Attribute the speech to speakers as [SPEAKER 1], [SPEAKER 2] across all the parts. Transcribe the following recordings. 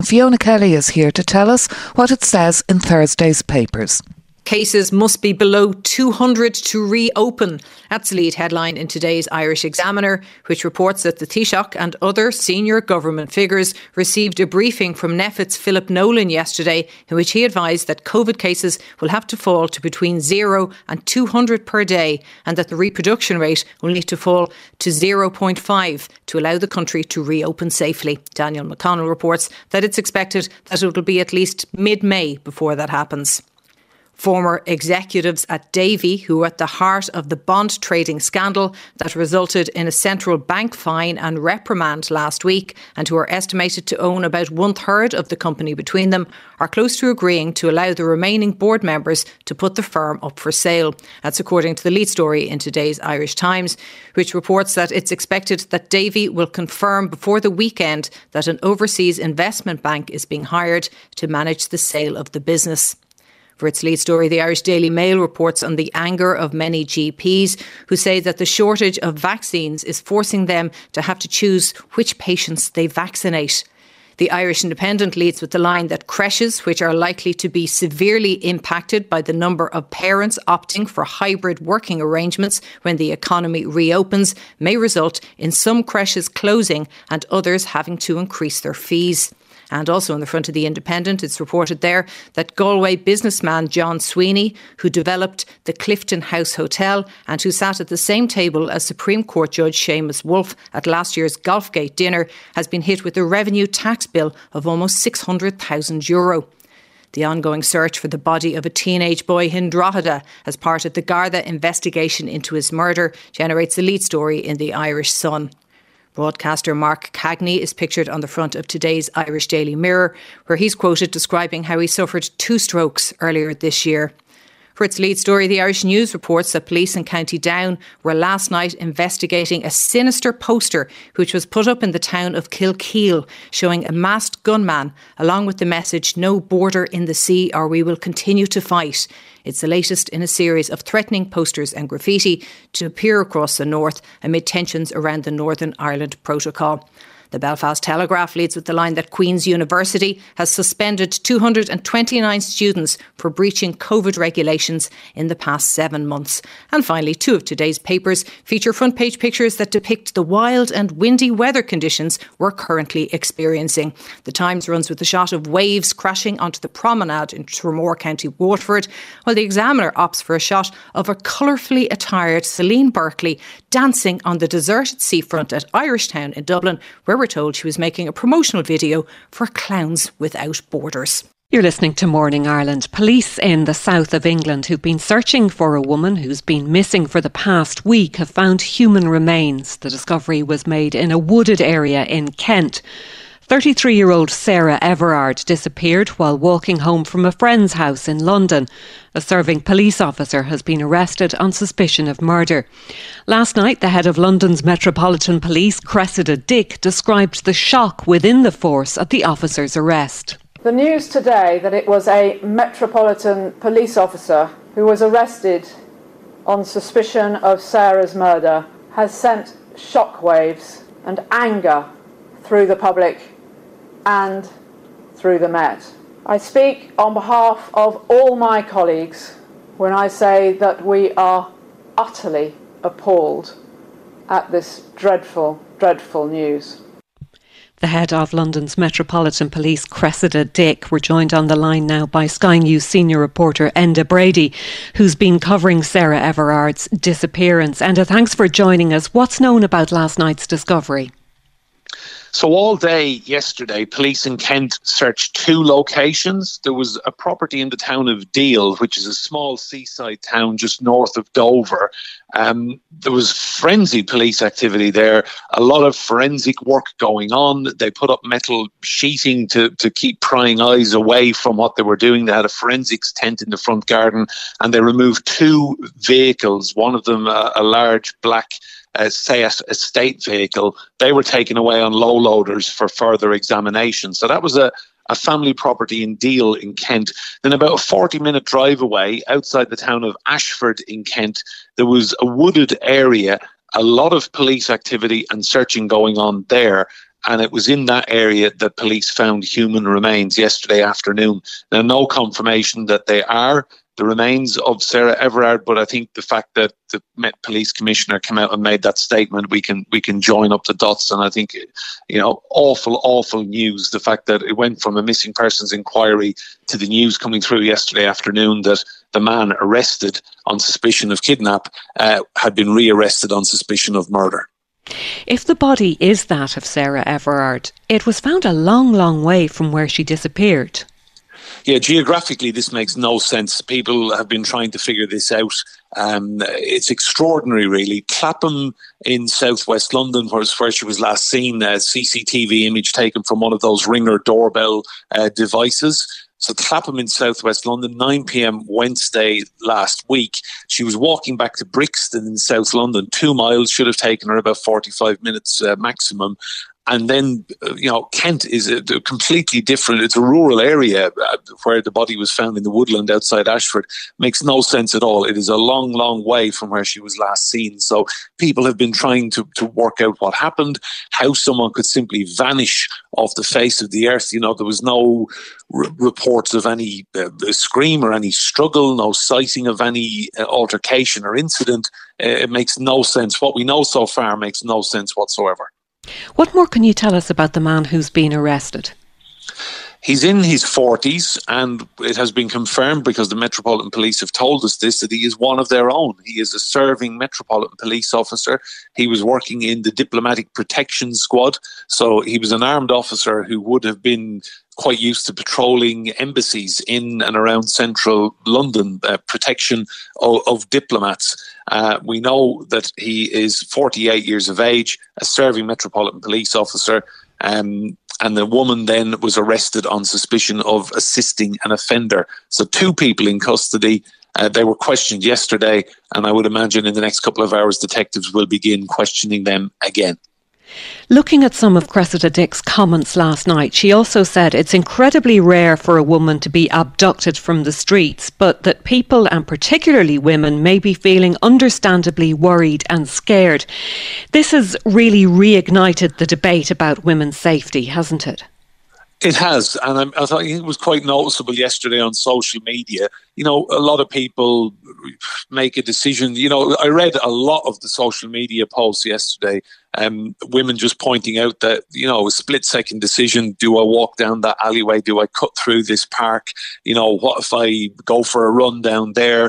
[SPEAKER 1] and Fiona Kelly is here to tell us what it says in Thursday's papers.
[SPEAKER 2] Cases must be below 200 to reopen. That's the lead headline in today's Irish Examiner, which reports that the Taoiseach and other senior government figures received a briefing from NPHET's Philip Nolan yesterday, in which he advised that COVID cases will have to fall to between 0 and 200 per day, and that the reproduction rate will need to fall to 0.5 to allow the country to reopen safely. Daniel McConnell reports that it's expected that it will be at least mid-May before that happens. Former executives at Davy, who were at the heart of the bond trading scandal that resulted in a central bank fine and reprimand last week, and who are estimated to own about 1/3 of the company between them, are close to agreeing to allow the remaining board members to put the firm up for sale. That's according to the lead story in today's Irish Times, which reports that it's expected that Davy will confirm before the weekend that an overseas investment bank is being hired to manage the sale of the business. For its lead story, the Irish Daily Mail reports on the anger of many GPs who say that the shortage of vaccines is forcing them to have to choose which patients they vaccinate. The Irish Independent leads with the line that creches, which are likely to be severely impacted by the number of parents opting for hybrid working arrangements when the economy reopens, may result in some creches closing and others having to increase their fees. And also on the front of the Independent, it's reported there that Galway businessman John Sweeney, who developed the Clifton House Hotel and who sat at the same table as Supreme Court Judge Seamus Wolfe at last year's Golfgate dinner, has been hit with a revenue tax bill of almost €600,000. The ongoing search for the body of a teenage boy in Drogheda as part of the Garda investigation into his murder generates the lead story in the Irish Sun. Broadcaster Mark Cagney is pictured on the front of today's Irish Daily Mirror, where he's quoted describing how he suffered 2 strokes earlier this year. For its lead story, the Irish News reports that police in County Down were last night investigating a sinister poster which was put up in the town of Kilkeel, showing a masked gunman along with the message "No border in the sea or we will continue to fight." It's the latest in a series of threatening posters and graffiti to appear across the north amid tensions around the Northern Ireland Protocol. The Belfast Telegraph leads with the line that Queen's University has suspended 229 students for breaching COVID regulations in the past 7 months. And finally, 2 of today's papers feature front page pictures that depict the wild and windy weather conditions we're currently experiencing. The Times runs with a shot of waves crashing onto the promenade in Tramore, County Waterford, while the Examiner opts for a shot of a colourfully attired Celine Berkeley dancing on the deserted seafront at Irishtown in Dublin, where we're told she was making a promotional video for Clowns Without Borders.
[SPEAKER 3] You're listening to Morning Ireland. Police in the south of England who've been searching for a woman who's been missing for the past week have found human remains. The discovery was made in a wooded area in Kent. 33-year-old Sarah Everard disappeared while walking home from a friend's house in London. A serving police officer has been arrested on suspicion of murder. Last night, the head of London's Metropolitan Police, Cressida Dick, described the shock within the force at the officer's arrest.
[SPEAKER 4] The news today that it was a Metropolitan Police officer who was arrested on suspicion of Sarah's murder has sent shockwaves and anger through the public and through the Met. I speak on behalf of all my colleagues when I say that we are utterly appalled at this dreadful, dreadful news.
[SPEAKER 3] The head of London's Metropolitan Police, Cressida Dick. We're joined on the line now by Sky News senior reporter Enda Brady, who's been covering Sarah Everard's disappearance. Enda, thanks for joining us. What's known about last night's discovery?
[SPEAKER 5] So all day yesterday, police in Kent searched 2 locations. There was a property in the town of Deal, which is a small seaside town just north of Dover. There was frenzied police activity there, a lot of forensic work going on. They put up metal sheeting to keep prying eyes away from what they were doing. They had a forensics tent in the front garden, and they removed 2 vehicles, one of them a large black Seat estate vehicle. They were taken away on low loaders for further examination. So that was a family property in Deal in Kent. Then about a 40-minute drive away, outside the town of Ashford in Kent, there was a wooded area, a lot of police activity and searching going on there. and it was in that area that police found human remains yesterday afternoon. Now, no confirmation that they are the remains of Sarah Everard, but I think the fact that the Met Police Commissioner came out and made that statement, we can join up the dots. And I think, awful news. The fact that it went from a missing persons inquiry to the news coming through yesterday afternoon that the man arrested on suspicion of kidnap had been rearrested on suspicion of murder.
[SPEAKER 3] If the body is that of Sarah Everard, it was found a long way from where she disappeared.
[SPEAKER 5] Yeah, geographically, this makes no sense. People have been trying to figure this out. It's extraordinary, really. Clapham in southwest London, where she was last seen, a CCTV image taken from one of those Ringer doorbell devices. So Clapham in southwest London, 9 p.m. Wednesday last week. She was walking back to Brixton in South London, 2 miles, should have taken her about 45 minutes maximum. And then, Kent is a completely different, it's a rural area where the body was found in the woodland outside Ashford. Makes no sense at all. It is a long way from where she was last seen. So people have been trying to work out what happened, how someone could simply vanish off the face of the earth. There was no reports of any scream or any struggle, no sighting of any altercation or incident. It makes no sense. What we know so far makes no sense whatsoever.
[SPEAKER 3] What more can you tell us about the man who's been arrested?
[SPEAKER 5] He's in his 40s, and it has been confirmed, because the Metropolitan Police have told us this, that he is one of their own. He is a serving Metropolitan Police officer. He was working in the Diplomatic Protection Squad, so he was an armed officer who would have been quite used to patrolling embassies in and around central London, protection of diplomats. We know that he is 48 years of age, a serving Metropolitan Police officer, and the woman then was arrested on suspicion of assisting an offender. So 2 people in custody. They were questioned yesterday, and I would imagine in the next couple of hours detectives will begin questioning them again.
[SPEAKER 3] Looking at some of Cressida Dick's comments last night, she also said it's incredibly rare for a woman to be abducted from the streets, but that people, and particularly women, may be feeling understandably worried and scared. This has really reignited the debate about women's safety, hasn't it?
[SPEAKER 5] It has, and I thought it was quite noticeable yesterday on social media. A lot of people make a decision. I read a lot of the social media posts yesterday, women just pointing out that, a split-second decision. Do I walk down that alleyway? Do I cut through this park? What if I go for a run down there?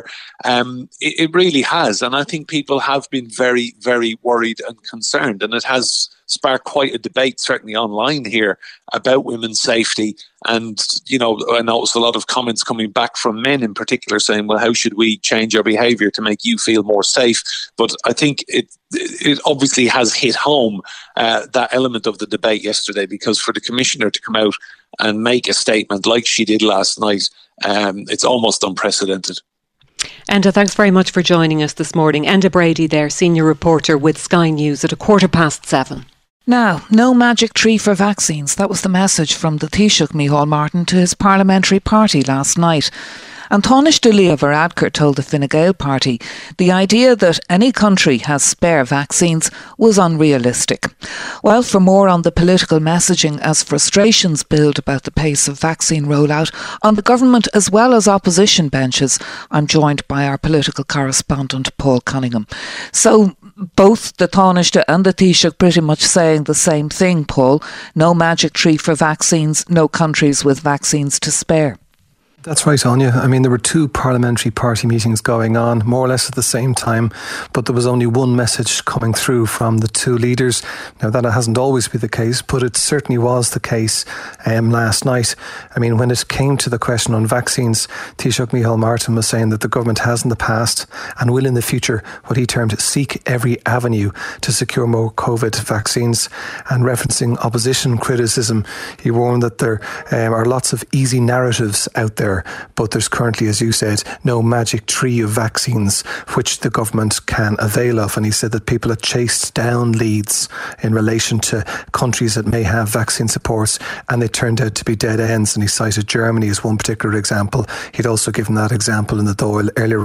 [SPEAKER 5] It really has, and I think people have been very, very worried and concerned, and it has sparked quite a debate, certainly online here, about women's safety. And, I noticed a lot of comments coming back from men in particular saying, well, how should we change our behaviour to make you feel more safe? But I think it obviously has hit home that element of the debate yesterday, because for the Commissioner to come out and make a statement like she did last night, it's almost unprecedented.
[SPEAKER 3] Enda, thanks very much for joining us this morning. Enda Brady there, senior reporter with Sky News at 7:15.
[SPEAKER 1] Now, no magic tree for vaccines. That was the message from the Taoiseach Micheál Martin to his parliamentary party last night. And Tánaiste Leo Varadkar told the Fine Gael party the idea that any country has spare vaccines was unrealistic. Well, for more on the political messaging as frustrations build about the pace of vaccine rollout on the government as well as opposition benches, I'm joined by our political correspondent Paul Cunningham. So both the Tánaiste and the Taoiseach pretty much saying the same thing, Paul. No magic tree for vaccines, no countries with vaccines to spare.
[SPEAKER 6] That's right, Anya. I mean, there were 2 parliamentary party meetings going on, more or less at the same time, but there was only one message coming through from the 2 leaders. Now, that hasn't always been the case, but it certainly was the case last night. I mean, when it came to the question on vaccines, Taoiseach Micheál Martin was saying that the government has in the past and will in the future what he termed seek every avenue to secure more COVID vaccines. And referencing opposition criticism, he warned that there are lots of easy narratives out there, but there's currently, as you said, no magic tree of vaccines which the government can avail of. And he said that people had chased down leads in relation to countries that may have vaccine supports, and they turned out to be dead ends. And he cited Germany as one particular example. He'd also given that example in the Dáil earlier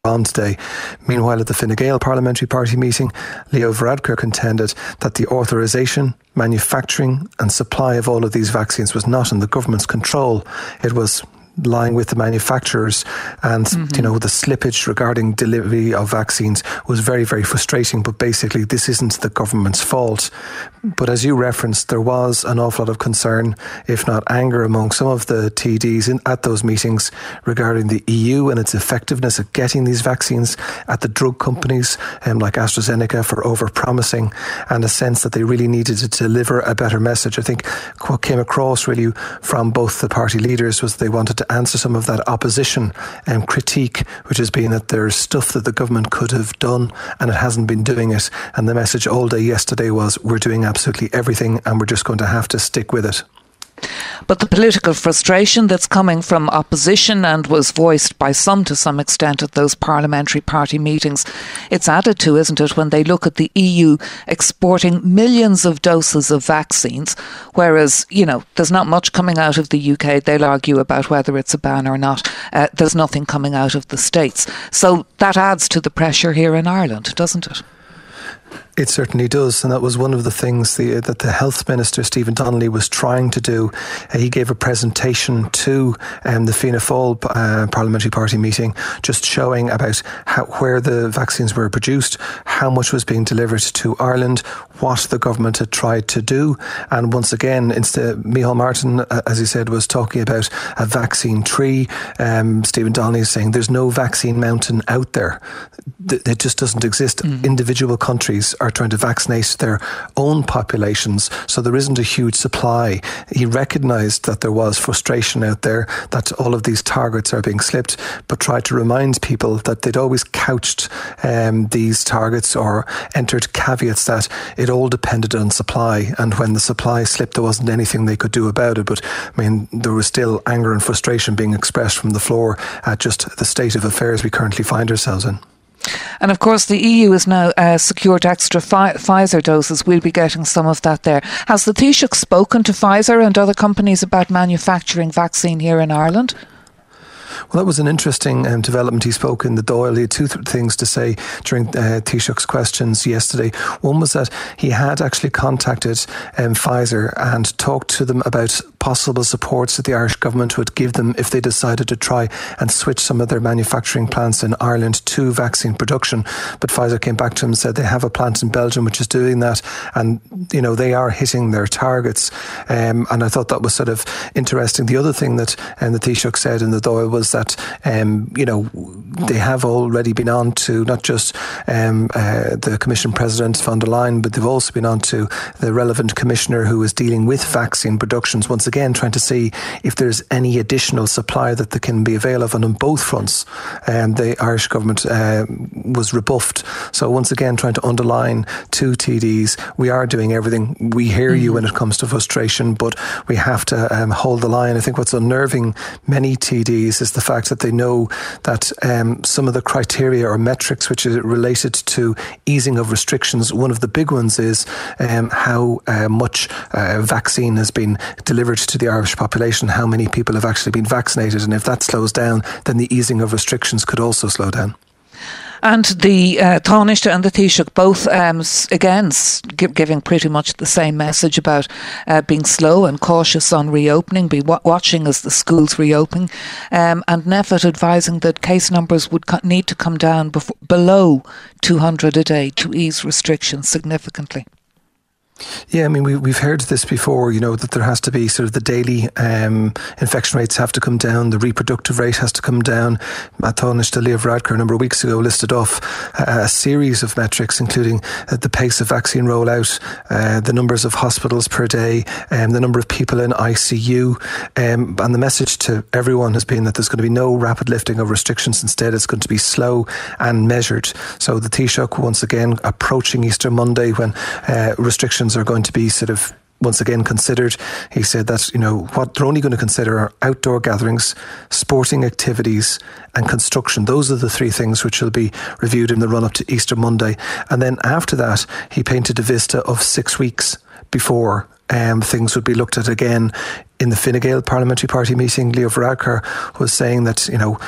[SPEAKER 6] on today. Meanwhile, at the Fine Gael Parliamentary Party meeting, Leo Varadkar contended that the authorisation, manufacturing and supply of all of these vaccines was not in the government's control. It was lying with the manufacturers, and the slippage regarding delivery of vaccines was very, very frustrating. But basically this isn't the government's fault. But as you referenced, there was an awful lot of concern, if not anger, among some of the TDs at those meetings regarding the EU and its effectiveness at getting these vaccines, at the drug companies like AstraZeneca for over-promising, and a sense that they really needed to deliver a better message. I think what came across really from both the party leaders was they wanted to answer some of that opposition and critique, which has been that there's stuff that the government could have done and it hasn't been doing it. And the message all day yesterday was, we're doing absolutely everything and we're just going to have to stick with it.
[SPEAKER 1] But the political frustration that's coming from opposition and was voiced by some to some extent at those parliamentary party meetings, it's added to, isn't it, when they look at the EU exporting millions of doses of vaccines, whereas, there's not much coming out of the UK. They'll argue about whether it's a ban or not. There's nothing coming out of the States. So that adds to the pressure here in Ireland, doesn't it?
[SPEAKER 6] It certainly does, and that was one of the things that the Health Minister, Stephen Donnelly, was trying to do. He gave a presentation to the Fianna Fáil Parliamentary Party meeting, just showing about where the vaccines were produced, how much was being delivered to Ireland, what the government had tried to do. And once again, Micheál Martin, as he said, was talking about a vaccine tree. Stephen Donnelly is saying there's no vaccine mountain out there. It just doesn't exist. Individual countries are trying to vaccinate their own populations, so there isn't a huge supply. He recognised that there was frustration out there, that all of these targets are being slipped, but tried to remind people that they'd always couched these targets or entered caveats that it all depended on supply, and when the supply slipped there wasn't anything they could do about it. But there was still anger and frustration being expressed from the floor at just the state of affairs we currently find ourselves in.
[SPEAKER 1] And of course the EU has now secured extra Pfizer doses. We'll be getting some of that there. Has the Taoiseach spoken to Pfizer and other companies about manufacturing vaccine here in Ireland?
[SPEAKER 6] Well, that was an interesting development. He spoke in the Dáil. He had two things to say during Taoiseach's questions yesterday. One was that he had actually contacted Pfizer and talked to them about possible supports that the Irish government would give them if they decided to try and switch some of their manufacturing plants in Ireland to vaccine production. But Pfizer came back to him and said they have a plant in Belgium which is doing that, and they are hitting their targets. And I thought that was sort of interesting. The other thing that the Taoiseach said in the Dáil was that they have already been on to not just the Commission President von der Leyen, but they've also been on to the relevant commissioner who is dealing with vaccine productions, once again trying to see if there's any additional supply that can be available. And on both fronts the Irish government was rebuffed. So once again trying to underline to TDs, we are doing everything. We hear you when it comes to frustration, but we have to hold the line. I think what's unnerving many TDs is the fact that they know that some of the criteria or metrics which are related to easing of restrictions, one of the big ones is how much vaccine has been delivered to the Irish population, how many people have actually been vaccinated, and if that slows down, then the easing of restrictions could also slow down.
[SPEAKER 1] And the Taoiseach and the Taoiseach both, again, giving pretty much the same message about being slow and cautious on reopening, watching as the schools reopen, and NPHET advising that case numbers would need to come down below 200 a day to ease restrictions significantly.
[SPEAKER 6] Yeah, I mean, we've heard this before, that there has to be sort of the daily infection rates have to come down, the reproductive rate has to come down. Taoiseach Leo Varadkar a number of weeks ago listed off a series of metrics, including the pace of vaccine rollout, the numbers of hospitals per day, the number of people in ICU. And the message to everyone has been that there's going to be no rapid lifting of restrictions. Instead, it's going to be slow and measured. So the Taoiseach, once again, approaching Easter Monday when restrictions are going to be sort of once again considered. He said that, what they're only going to consider are outdoor gatherings, sporting activities and construction. Those are the three things which will be reviewed in the run-up to Easter Monday. And then after that, he painted a vista of 6 weeks before things would be looked at again. In the Fine Gael Parliamentary Party meeting, Leo Varadkar was saying that,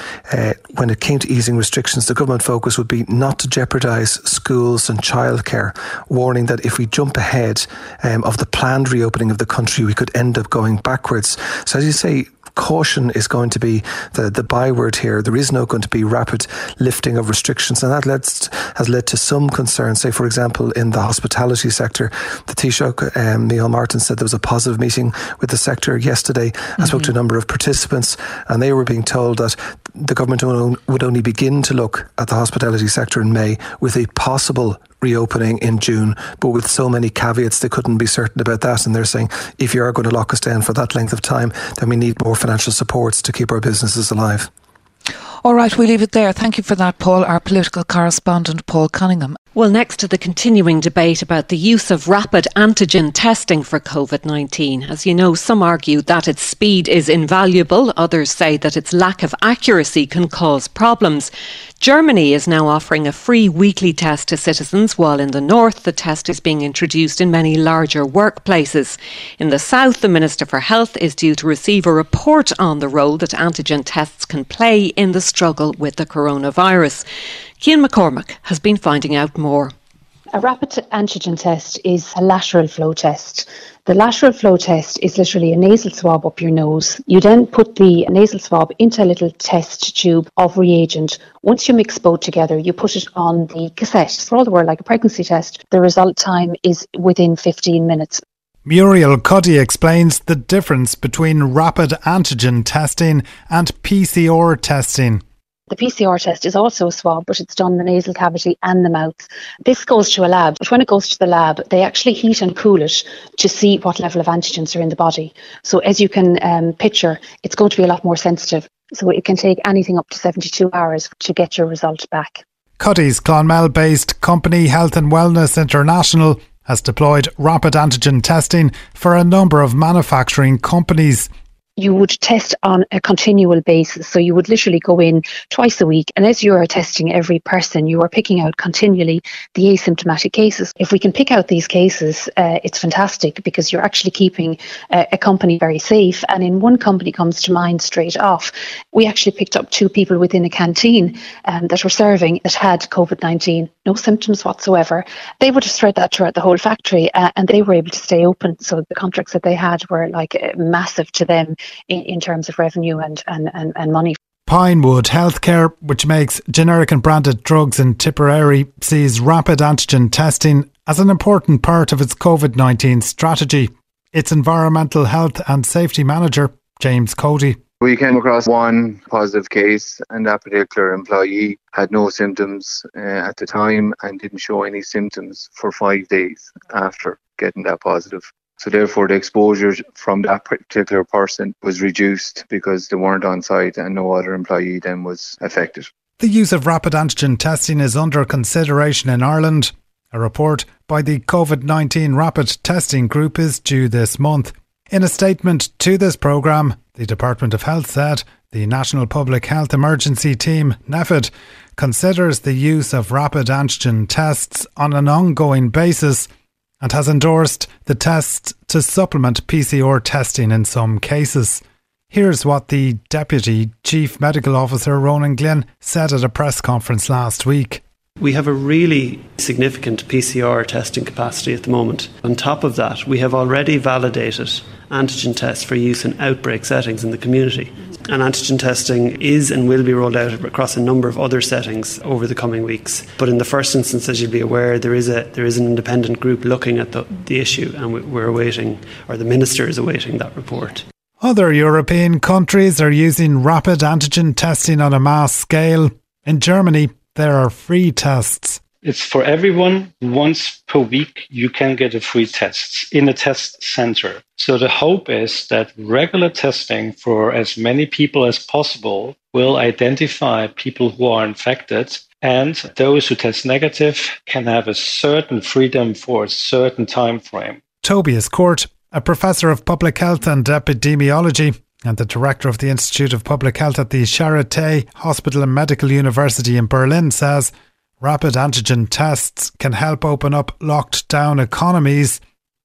[SPEAKER 6] when it came to easing restrictions, the government focus would be not to jeopardise schools and childcare, warning that if we jump ahead of the planned reopening of the country, we could end up going backwards. So as you say, caution is going to be the byword here. There is not going to be rapid lifting of restrictions, and that has led to some concern. Say, for example, in the hospitality sector, the Taoiseach, Micheál Martin, said there was a positive meeting with the sector yesterday. I spoke to a number of participants, and they were being told that the government would only begin to look at the hospitality sector in May, with a possible reopening in June, but with so many caveats they couldn't be certain about that. And they're saying, if you are going to lock us down for that length of time, then we need more financial supports to keep our businesses alive.
[SPEAKER 1] All right, we'll leave it there. Thank you for that, Paul. Our political correspondent, Paul Cunningham.
[SPEAKER 3] Well, next to the continuing debate about the use of rapid antigen testing for COVID-19. As you know, some argue that its speed is invaluable. Others say that its lack of accuracy can cause problems. Germany is now offering a free weekly test to citizens, while in the north the test is being introduced in many larger workplaces. In the south, the Minister for Health is due to receive a report on the role that antigen tests can play in the struggle with the coronavirus. Cian McCormack has been finding out more.
[SPEAKER 7] A rapid antigen test is a lateral flow test. The lateral flow test is literally a nasal swab up your nose. You then put the nasal swab into a little test tube of reagent. Once you mix both together, you put it on the cassette. For all the world, like a pregnancy test, the result time is within 15 minutes.
[SPEAKER 8] Muriel Cuddy explains the difference between rapid antigen testing and PCR testing.
[SPEAKER 7] The PCR test is also a swab, but it's done in the nasal cavity and the mouth. This goes to a lab, but when it goes to the lab, they actually heat and cool it to see what level of antigens are in the body. So as you can picture, it's going to be a lot more sensitive. So it can take anything up to 72 hours to get your result back.
[SPEAKER 8] Cuddy's Clonmel-based company Health and Wellness International has deployed rapid antigen testing for a number of manufacturing companies.
[SPEAKER 7] You would test on a continual basis. So you would literally go in twice a week. And as you are testing every person, you are picking out continually the asymptomatic cases. If we can pick out these cases, it's fantastic, because you're actually keeping a company very safe. And in one company comes to mind straight off, we actually picked up 2 people within a canteen that were serving that had COVID-19, no symptoms whatsoever. They would have spread that throughout the whole factory, and they were able to stay open. So the contracts that they had were massive to them in terms of revenue and money.
[SPEAKER 8] Pinewood Healthcare, which makes generic and branded drugs in Tipperary, sees rapid antigen testing as an important part of its COVID-19 strategy. Its environmental health and safety manager, James Cody.
[SPEAKER 9] We came across one positive case, and that particular employee had no symptoms at the time and didn't show any symptoms for 5 days after getting that positive. So therefore the exposure from that particular person was reduced because they weren't on site and no other employee then was affected.
[SPEAKER 8] The use of rapid antigen testing is under consideration in Ireland. A report by the COVID-19 Rapid Testing Group is due this month. In a statement to this programme, the Department of Health said the National Public Health Emergency Team, NPHET, considers the use of rapid antigen tests on an ongoing basis and has endorsed the tests to supplement PCR testing in some cases. Here's what the Deputy Chief Medical Officer Ronan Glynn said at a press conference last week.
[SPEAKER 10] We have a really significant PCR testing capacity at the moment. On top of that, we have already validated antigen tests for use in outbreak settings in the community. And antigen testing is and will be rolled out across a number of other settings over the coming weeks. But in the first instance, as you'll be aware, there is an independent group looking at the issue, and we're awaiting, or the Minister is awaiting that report.
[SPEAKER 8] Other European countries are using rapid antigen testing on a mass scale. In Germany, there are free tests.
[SPEAKER 11] It's for everyone. Once per week, you can get a free test in a test center. So the hope is that regular testing for as many people as possible will identify people who are infected, and those who test negative can have a certain freedom for a certain time frame.
[SPEAKER 8] Tobias Court, a professor of public health and epidemiology and the director of the Institute of Public Health at the Charité Hospital and Medical University in Berlin, says rapid antigen tests can help open up locked down economies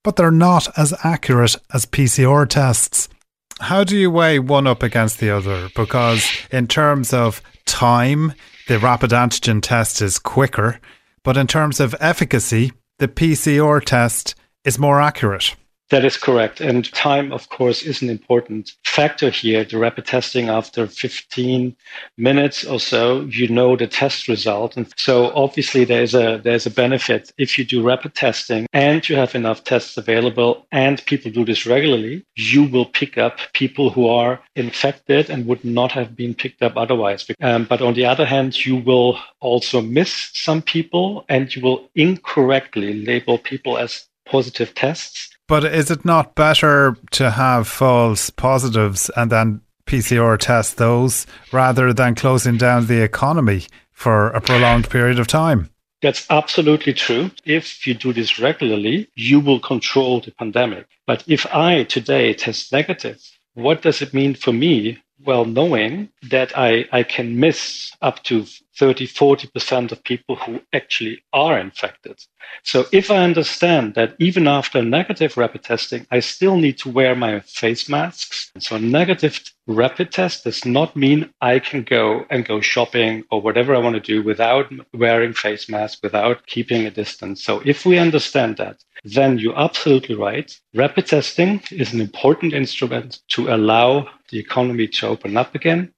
[SPEAKER 8] but they're not as accurate as PCR tests. How do you weigh one up against the other? Because in terms of time, the rapid antigen test is quicker, but in terms of efficacy, the PCR test is more accurate.
[SPEAKER 11] That is correct. And time, of course, is an important factor here. The rapid testing, after 15 minutes or so, you know the test result. And so obviously there's a benefit if you do rapid testing and you have enough tests available and people do this regularly, you will pick up people who are infected and would not have been picked up otherwise. But on the other hand, you will also miss some people and you will incorrectly label people as positive tests.
[SPEAKER 8] But is it not better to have false positives and then PCR test those rather than closing down the economy for a prolonged period of time?
[SPEAKER 11] That's absolutely true. If you do this regularly, you will control the pandemic. But if I today test negative, what does it mean for me? Well, knowing that I can miss up to 30-40% of people who actually are infected. So if I understand that even after negative rapid testing, I still need to wear my face masks. So a negative rapid test does not mean I can go shopping or whatever I want to do without wearing face masks, without keeping a distance. So if we understand that, then you're absolutely right. Rapid testing is an important instrument to allow the economy to open up again.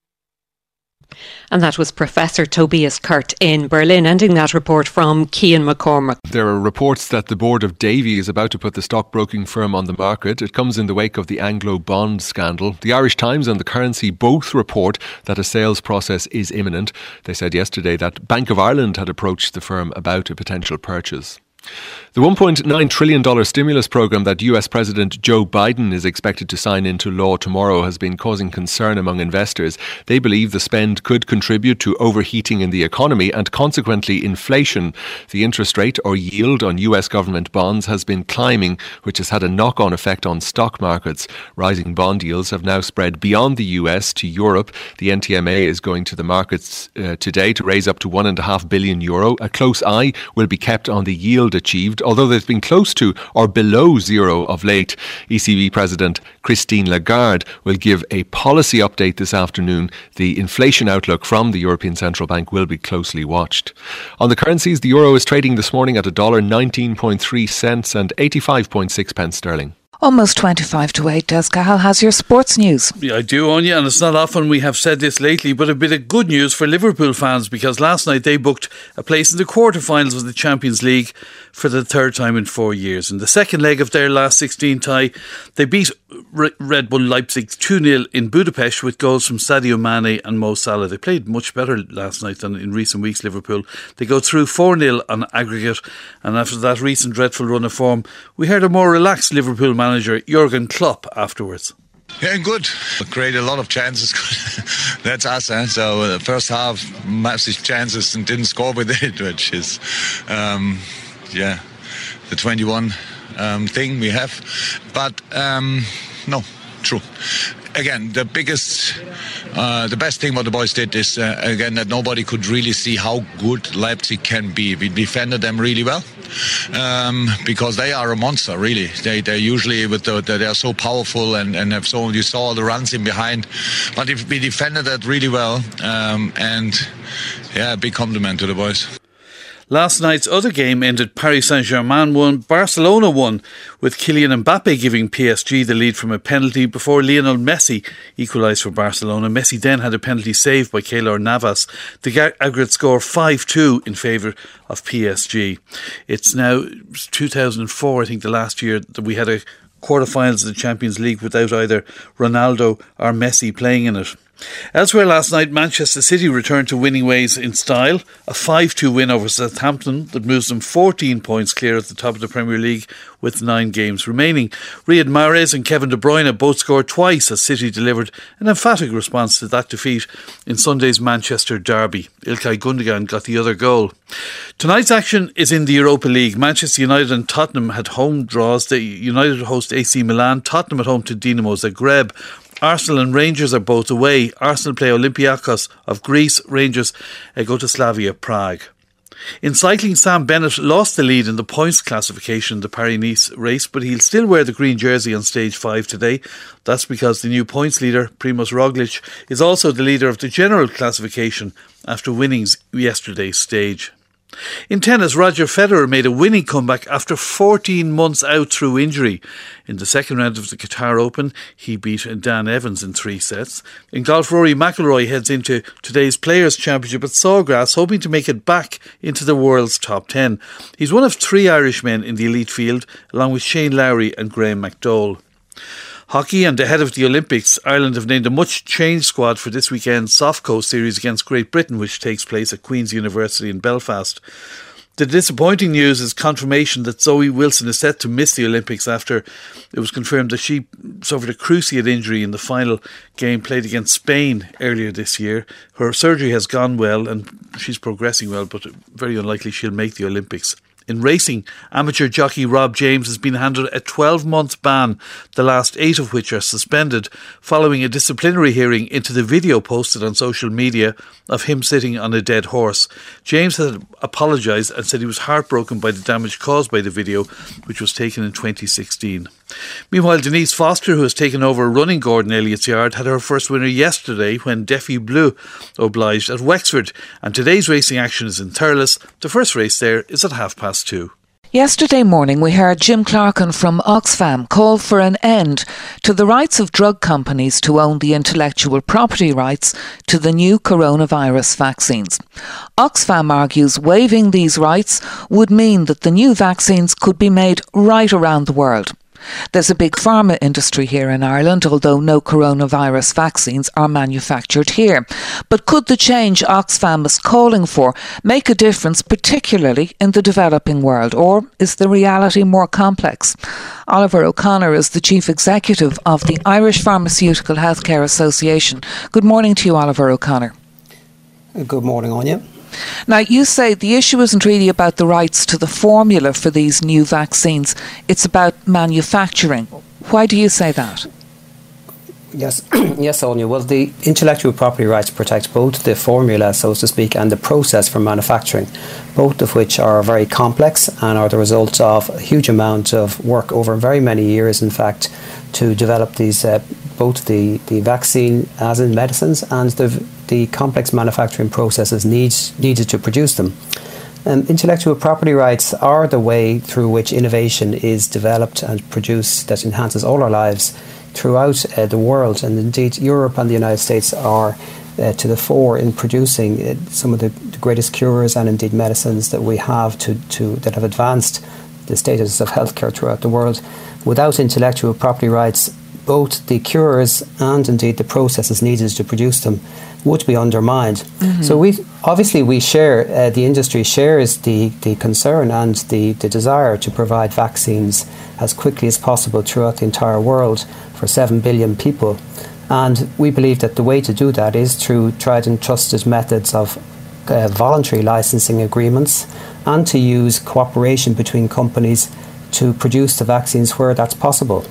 [SPEAKER 3] And that was Professor Tobias Kurt in Berlin, ending that report from Cian McCormack.
[SPEAKER 12] There are reports that the board of Davy is about to put the stockbroking firm on the market. It comes in the wake of the Anglo bond scandal. The Irish Times and the Currency both report that a sales process is imminent. They said yesterday that Bank of Ireland had approached the firm about a potential purchase. The $1.9 trillion stimulus program that US President Joe Biden is expected to sign into law tomorrow has been causing concern among investors. They believe the spend could contribute to overheating in the economy and consequently inflation. The interest rate or yield on US government bonds has been climbing, which has had a knock-on effect on stock markets. Rising bond yields have now spread beyond the US to Europe. The NTMA is going to the markets today to raise up to €1.5 billion. A close eye will be kept on the yield achieved, although they've been close to or below zero of late. ECB President Christine Lagarde will give a policy update this afternoon. The inflation outlook from the European Central Bank will be closely watched. On the currencies, the euro is trading this morning at $1.19.3 and 85.6 pence sterling.
[SPEAKER 1] Almost 25 to 8, Des Cahill has your sports news.
[SPEAKER 13] Yeah, I do, Anya, and it's not often we have said this lately, but a bit of good news for Liverpool fans because last night they booked a place in the quarterfinals of the Champions League for the third time in 4 years. In the second leg of their last 16 tie, they beat Red Bull Leipzig 2-0 in Budapest with goals from Sadio Mane and Mo Salah. They played much better last night than in recent weeks, Liverpool. They go through 4-0 on aggregate, and after that recent dreadful run of form, we heard a more relaxed Liverpool manager Jurgen Klopp afterwards.
[SPEAKER 14] Yeah, good. Created a lot of chances. That's us. So the first half, massive chances and didn't score with it, which is, the 21 thing we have. But no, true. Again, the best thing what the boys did is, again, that nobody could really see how good Leipzig can be. We defended them really well because they are a monster, really. They're usually they are so powerful and have so, you saw all the runs in behind. But if we defended that really well, big compliment to the boys.
[SPEAKER 13] Last night's other game ended Paris Saint-Germain won, Barcelona won, with Kylian Mbappe giving PSG the lead from a penalty before Lionel Messi equalised for Barcelona. Messi then had a penalty saved by Keylor Navas. The aggregate score 5-2 in favour of PSG. It's now 2004, I think, the last year that we had a quarterfinals of the Champions League without either Ronaldo or Messi playing in it. Elsewhere last night, Manchester City returned to winning ways in style. A 5-2 win over Southampton that moves them 14 points clear at the top of the Premier League with 9 games remaining. Riyad Mahrez and Kevin De Bruyne both scored twice as City delivered an emphatic response to that defeat in Sunday's Manchester derby. Ilkay Gundogan got the other goal. Tonight's action is in the Europa League. Manchester United and Tottenham had home draws. The United host AC Milan, Tottenham at home to Dinamo Zagreb. Arsenal and Rangers are both away. Arsenal play Olympiacos of Greece. Rangers go to Slavia Prague. In cycling, Sam Bennett lost the lead in the points classification in the Paris-Nice race, but he'll still wear the green jersey on stage 5 today. That's because the new points leader, Primož Roglič, is also the leader of the general classification after winning yesterday's stage. In tennis, Roger Federer made a winning comeback after 14 months out through injury. In the second round of the Qatar Open, he beat Dan Evans in 3 sets. In golf, Rory McIlroy heads into today's Players' Championship at Sawgrass, hoping to make it back into the world's top 10. He's one of 3 Irishmen in the elite field, along with Shane Lowry and Graham McDowell. Hockey, and ahead of the Olympics, Ireland have named a much-changed squad for this weekend's Softco series against Great Britain, which takes place at Queen's University in Belfast. The disappointing news is confirmation that Zoe Wilson is set to miss the Olympics after it was confirmed that she suffered a cruciate injury in the final game played against Spain earlier this year. Her surgery has gone well and she's progressing well, but very unlikely she'll make the Olympics. In racing, amateur jockey Rob James has been handed a 12-month ban, the last 8 of which are suspended, following a disciplinary hearing into the video posted on social media of him sitting on a dead horse. James had apologised and said he was heartbroken by the damage caused by the video, which was taken in 2016. Meanwhile, Denise Foster, who has taken over running Gordon Elliott's yard, had her first winner yesterday when Defi Bleu obliged at Wexford. And today's racing action is in Thurles. The first race there is at 2:30.
[SPEAKER 1] Yesterday morning we heard Jim Clarkin from Oxfam call for an end to the rights of drug companies to own the intellectual property rights to the new coronavirus vaccines. Oxfam argues waiving these rights would mean that the new vaccines could be made right around the world. There's a big pharma industry here in Ireland, although no coronavirus vaccines are manufactured here. But could the change Oxfam is calling for make a difference, particularly in the developing world, or is the reality more complex? Oliver O'Connor is the Chief Executive of the Irish Pharmaceutical Healthcare Association. Good morning to you, Oliver O'Connor.
[SPEAKER 15] Good morning, Anya.
[SPEAKER 1] Now, you say the issue isn't really about the rights to the formula for these new vaccines, it's about manufacturing. Why do you say that?
[SPEAKER 15] Yes, Anya. Well, the intellectual property rights protect both the formula, so to speak, and the process for manufacturing, both of which are very complex and are the result of a huge amount of work over very many years, in fact, to develop these, both the vaccine as in medicines and the complex manufacturing processes needed to produce them. Intellectual property rights are the way through which innovation is developed and produced that enhances all our lives throughout the world, and indeed Europe and the United States are to the fore in producing some of the greatest cures and indeed medicines that we have that have advanced the status of healthcare throughout the world. Without intellectual property rights, both the cures and indeed the processes needed to produce them would be undermined. Mm-hmm. So we share, the industry shares the concern and the desire to provide vaccines as quickly as possible throughout the entire world for 7 billion people. And we believe that the way to do that is through tried and trusted methods of voluntary licensing agreements and to use cooperation between companies to produce the vaccines where that's possible.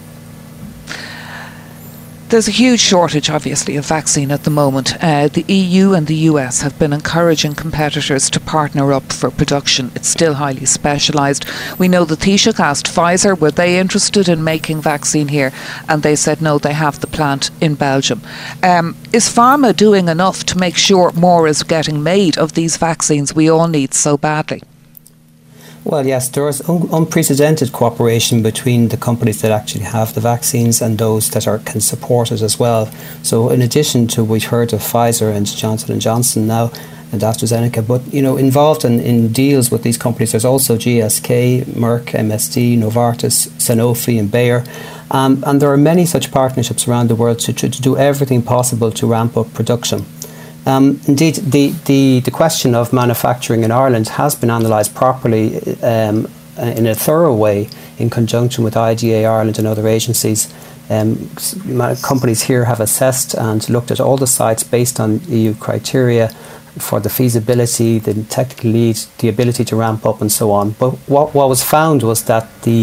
[SPEAKER 1] There's a huge shortage, obviously, of vaccine at the moment. The EU and the US have been encouraging competitors to partner up for production. It's still highly specialised. We know the Taoiseach asked Pfizer, were they interested in making vaccine here? And they said no, they have the plant in Belgium. Is pharma doing enough to make sure more is getting made of these vaccines we all need so badly?
[SPEAKER 15] Well, yes, there is unprecedented cooperation between the companies that actually have the vaccines and those that can support it as well. So in addition to, we've heard of Pfizer and Johnson & Johnson now and AstraZeneca, but involved in deals with these companies, there's also GSK, Merck, MSD, Novartis, Sanofi and Bayer. And there are many such partnerships around the world to do everything possible to ramp up production. Indeed, the question of manufacturing in Ireland has been analysed properly in a thorough way in conjunction with IDA Ireland and other agencies. Companies here have assessed and looked at all the sites based on EU criteria for the feasibility, the technical need, the ability to ramp up and so on. But what was found was that the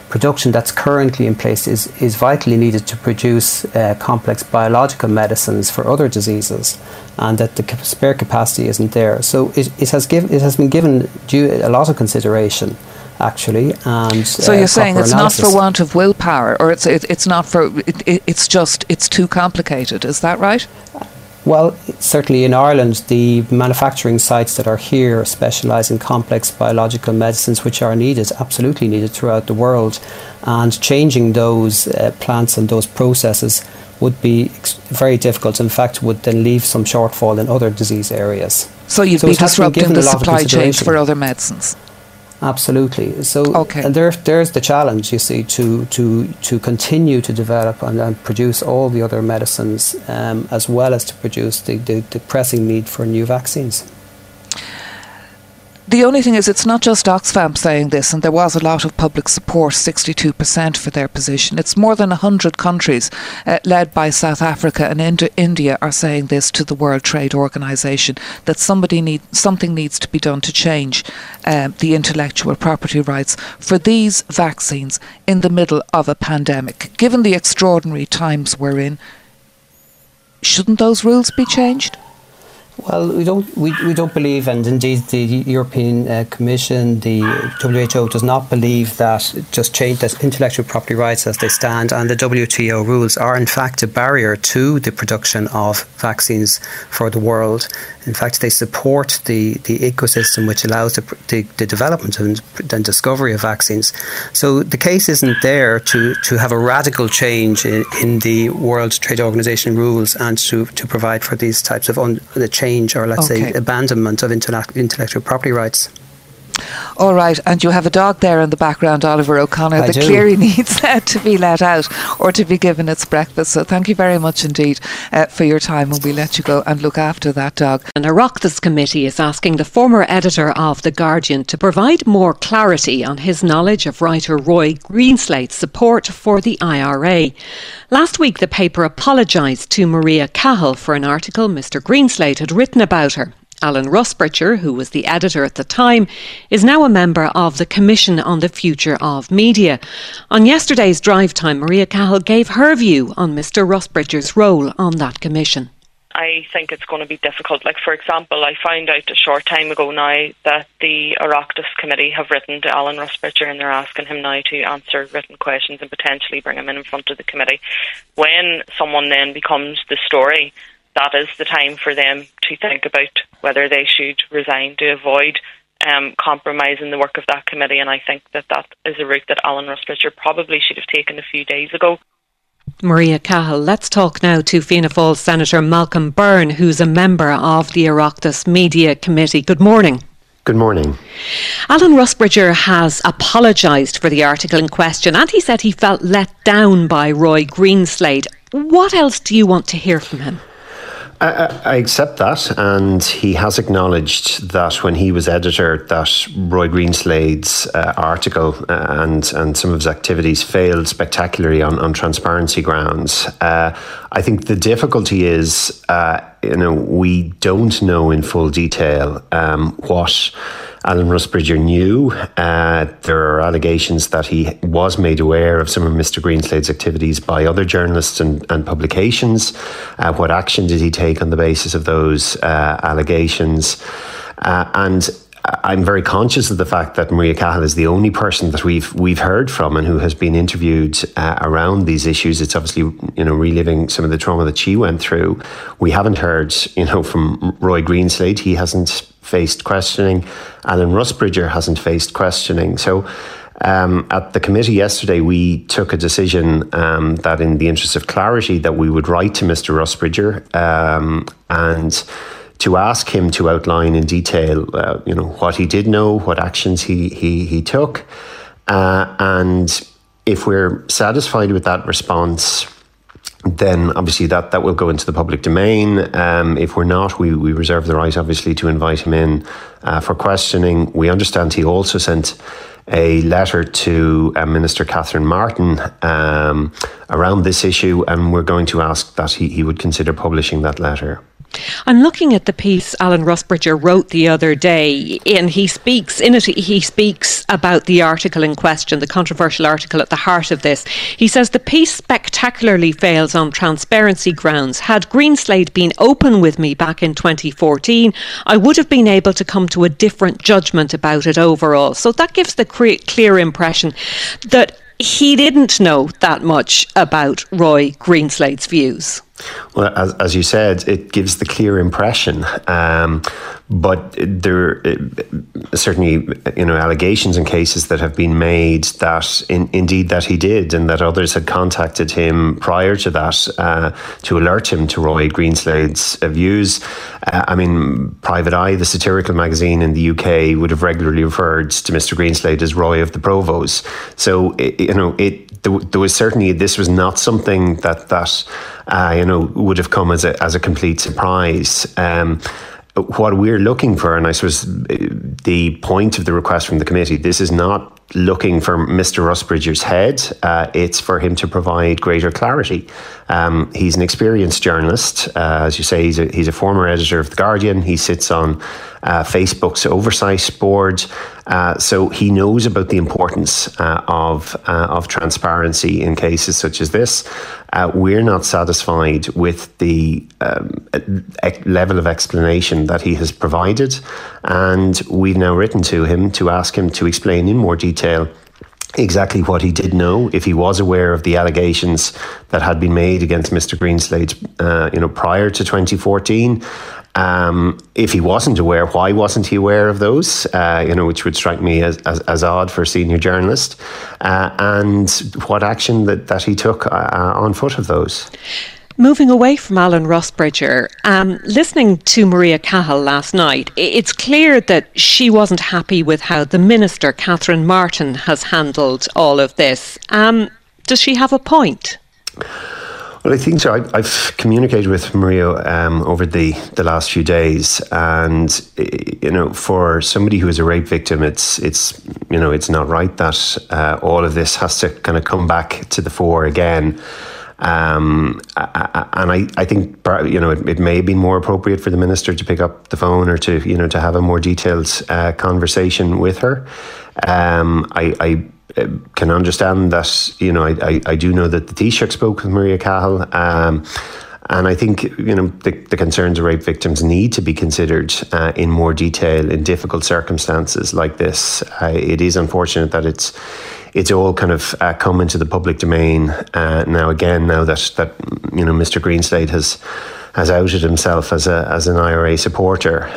[SPEAKER 15] production that's currently in place is vitally needed to produce complex biological medicines for other diseases, and that the spare capacity isn't there. So it has been given a lot of consideration, actually. And
[SPEAKER 1] so you're saying it's analysis. Not for want of willpower, or it's not for it's too complicated. Is that right?
[SPEAKER 15] Well, certainly in Ireland, the manufacturing sites that are here specialise in complex biological medicines, which are needed, absolutely needed throughout the world. And changing those plants and those processes would be very difficult. In fact, would then leave some shortfall in other disease areas.
[SPEAKER 1] So you'd be disrupting the supply chains for other medicines?
[SPEAKER 15] Absolutely. So, and there's the challenge, you see, to continue to develop and produce all the other medicines, as well as to produce the pressing need for new vaccines.
[SPEAKER 1] The only thing is, it's not just Oxfam saying this, and there was a lot of public support, 62% for their position. It's more than 100 countries, led by South Africa and India, are saying this to the World Trade Organization, that something needs to be done to change the intellectual property rights for these vaccines in the middle of a pandemic. Given the extraordinary times we're in, shouldn't those rules be changed?
[SPEAKER 15] Well, we don't believe, and indeed the European Commission, the WHO does not believe that just change that intellectual property rights as they stand and the WTO rules are in fact a barrier to the production of vaccines for the world. In fact, they support the ecosystem which allows the development and discovery of vaccines. So the case isn't there to have a radical change in the World Trade Organization rules and to provide for these types of the change, or let's say abandonment of intellectual property rights.
[SPEAKER 1] All right, and you have a dog there in the background, Oliver O'Connor, that clearly needs to be let out or to be given its breakfast. So thank you very much indeed for your time, and we'll let you go and look after that dog.
[SPEAKER 3] An Oireachtas committee is asking the former editor of The Guardian to provide more clarity on his knowledge of writer Roy Greenslade's support for the IRA. Last week, the paper apologised to Maria Cahill for an article Mr. Greenslade had written about her. Alan Rusbridger, who was the editor at the time, is now a member of the Commission on the Future of Media. On yesterday's drive time, Maria Cahill gave her view on Mr. Rusbridger's role on that commission.
[SPEAKER 16] I think it's going to be difficult. Like, for example, I found out a short time ago now that the Oireachtas committee have written to Alan Rusbridger and they're asking him now to answer written questions and potentially bring him in front of the committee. When someone then becomes the story, that is the time for them to think about whether they should resign to avoid compromising the work of that committee. And I think that is a route that Alan Rusbridger probably should have taken a few days ago.
[SPEAKER 3] Maria Cahill. Let's talk now to Fianna Fáil Senator Malcolm Byrne, who's a member of the Oireachtas Media Committee. Good morning.
[SPEAKER 17] Good morning.
[SPEAKER 3] Alan Rusbridger has apologised for the article in question, and he said he felt let down by Roy Greenslade. What else do you want to hear from him?
[SPEAKER 17] I accept that, and he has acknowledged that when he was editor that Roy Greenslade's article and some of his activities failed spectacularly on transparency grounds. I think the difficulty is, we don't know in full detail what Alan Rusbridger knew. There are allegations that he was made aware of some of Mr. Greenslade's activities by other journalists and publications. What action did he take on the basis of those allegations? And I'm very conscious of the fact that Maria Cahill is the only person that we've heard from and who has been interviewed around these issues. It's obviously, reliving some of the trauma that she went through. We haven't heard, from Roy Greenslade. He hasn't faced questioning. Alan Rusbridger hasn't faced questioning. So at the committee yesterday, we took a decision that in the interest of clarity that we would write to Mr. Rusbridger and to ask him to outline in detail, what he did know, what actions he took. And if we're satisfied with that response, then obviously that will go into the public domain. If we're not, we reserve the right, obviously, to invite him in for questioning. We understand he also sent a letter to Minister Catherine Martin around this issue, and we're going to ask that he would consider publishing that letter.
[SPEAKER 3] I'm looking at the piece Alan Rusbridger wrote the other day, and he speaks about the article in question, the controversial article at the heart of this. He says the piece spectacularly fails on transparency grounds. Had Greenslade been open with me back in 2014, I would have been able to come to a different judgment about it overall. So that gives the clear impression that he didn't know that much about Roy Greenslade's views.
[SPEAKER 17] Well, as you said, it gives the clear impression, but there certainly, allegations and cases that have been made that indeed that he did, and that others had contacted him prior to that to alert him to Roy Greenslade's views. Private Eye, the satirical magazine in the UK, would have regularly referred to Mr. Greenslade as Roy of the Provos. So, there was certainly, this was not something that would have come as a complete surprise. What we're looking for, and I suppose the point of the request from the committee, this is not looking for Mr. Rusbridger's head. It's for him to provide greater clarity. He's an experienced journalist. As you say, he's a former editor of The Guardian. He sits on Facebook's oversight board. So he knows about the importance of transparency in cases such as this. We're not satisfied with the level of explanation that he has provided, and we've now written to him to ask him to explain in more detail exactly what he did know, if he was aware of the allegations that had been made against Mr. Greenslade, prior to 2014. If he wasn't aware, why wasn't he aware of those? Which would strike me as odd for a senior journalist. And what action that he took on foot of those.
[SPEAKER 3] Moving away from Alan Rusbridger, listening to Maria Cahill last night, it's clear that she wasn't happy with how the Minister, Catherine Martin, has handled all of this. Does she have a point?
[SPEAKER 17] Well, I think so. I've communicated with Maria over the last few days, and for somebody who is a rape victim, it's not right that all of this has to kind of come back to the fore again. And I think it may have been more appropriate for the Minister to pick up the phone or to have a more detailed conversation with her. I can understand that, I do know that the Taoiseach spoke with Maria Cahill, and I think, the concerns of rape victims need to be considered in more detail in difficult circumstances like this. It is unfortunate that it's all kind of come into the public domain now that Mr. Greenslade has outed himself as an IRA supporter.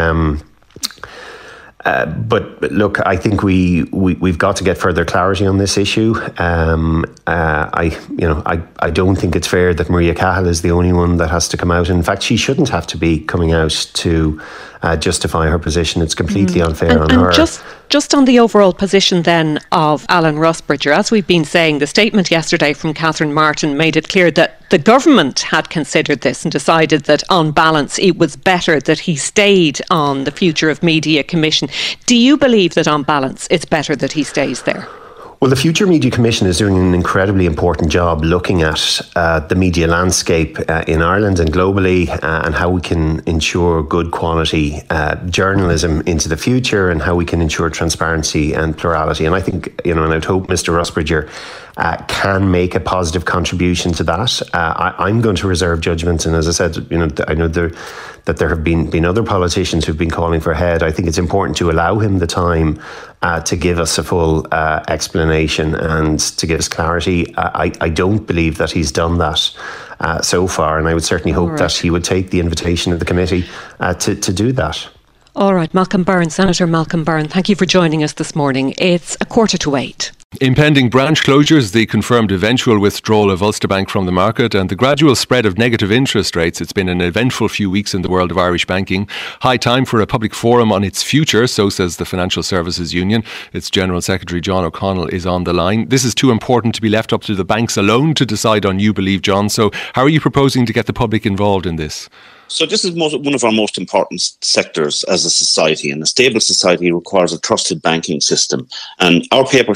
[SPEAKER 17] But look, I think we've got to get further clarity on this issue. I don't think it's fair that Maria Cahill is the only one that has to come out. In fact, she shouldn't have to be coming out to justify her position. It's completely unfair on her.
[SPEAKER 3] Just on the overall position then of Alan Rusbridger, as we've been saying, the statement yesterday from Catherine Martin made it clear that the government had considered this and decided that on balance it was better that he stayed on the Future of Media Commission. Do you believe that on balance it's better that he stays there?
[SPEAKER 17] Well, the Future Media Commission is doing an incredibly important job looking at the media landscape in Ireland and globally, and how we can ensure good quality journalism into the future, and how we can ensure transparency and plurality. And I think, and I'd hope Mr. Rusbridger can make a positive contribution to that. I'm going to reserve judgment, and as I said, I know that there have been other politicians who've been calling for a head. I think it's important to allow him the time to give us a full explanation and to give us clarity. I don't believe that he's done that so far, and I would certainly hope that he would take the invitation of the committee to do that.
[SPEAKER 3] All right, Senator Malcolm Byrne, thank you for joining us this morning. It's 7:45.
[SPEAKER 12] Impending branch closures, the confirmed eventual withdrawal of Ulster Bank from the market, and the gradual spread of negative interest rates. It's been an eventful few weeks in the world of Irish banking. High time for a public forum on its future, so says the Financial Services Union. Its General Secretary John O'Connell is on the line. This is too important to be left up to the banks alone to decide on, you believe, John. So how are you proposing to get the public involved in this?
[SPEAKER 18] So this is one of our most important sectors as a society, and a stable society requires a trusted banking system. And our paper sets out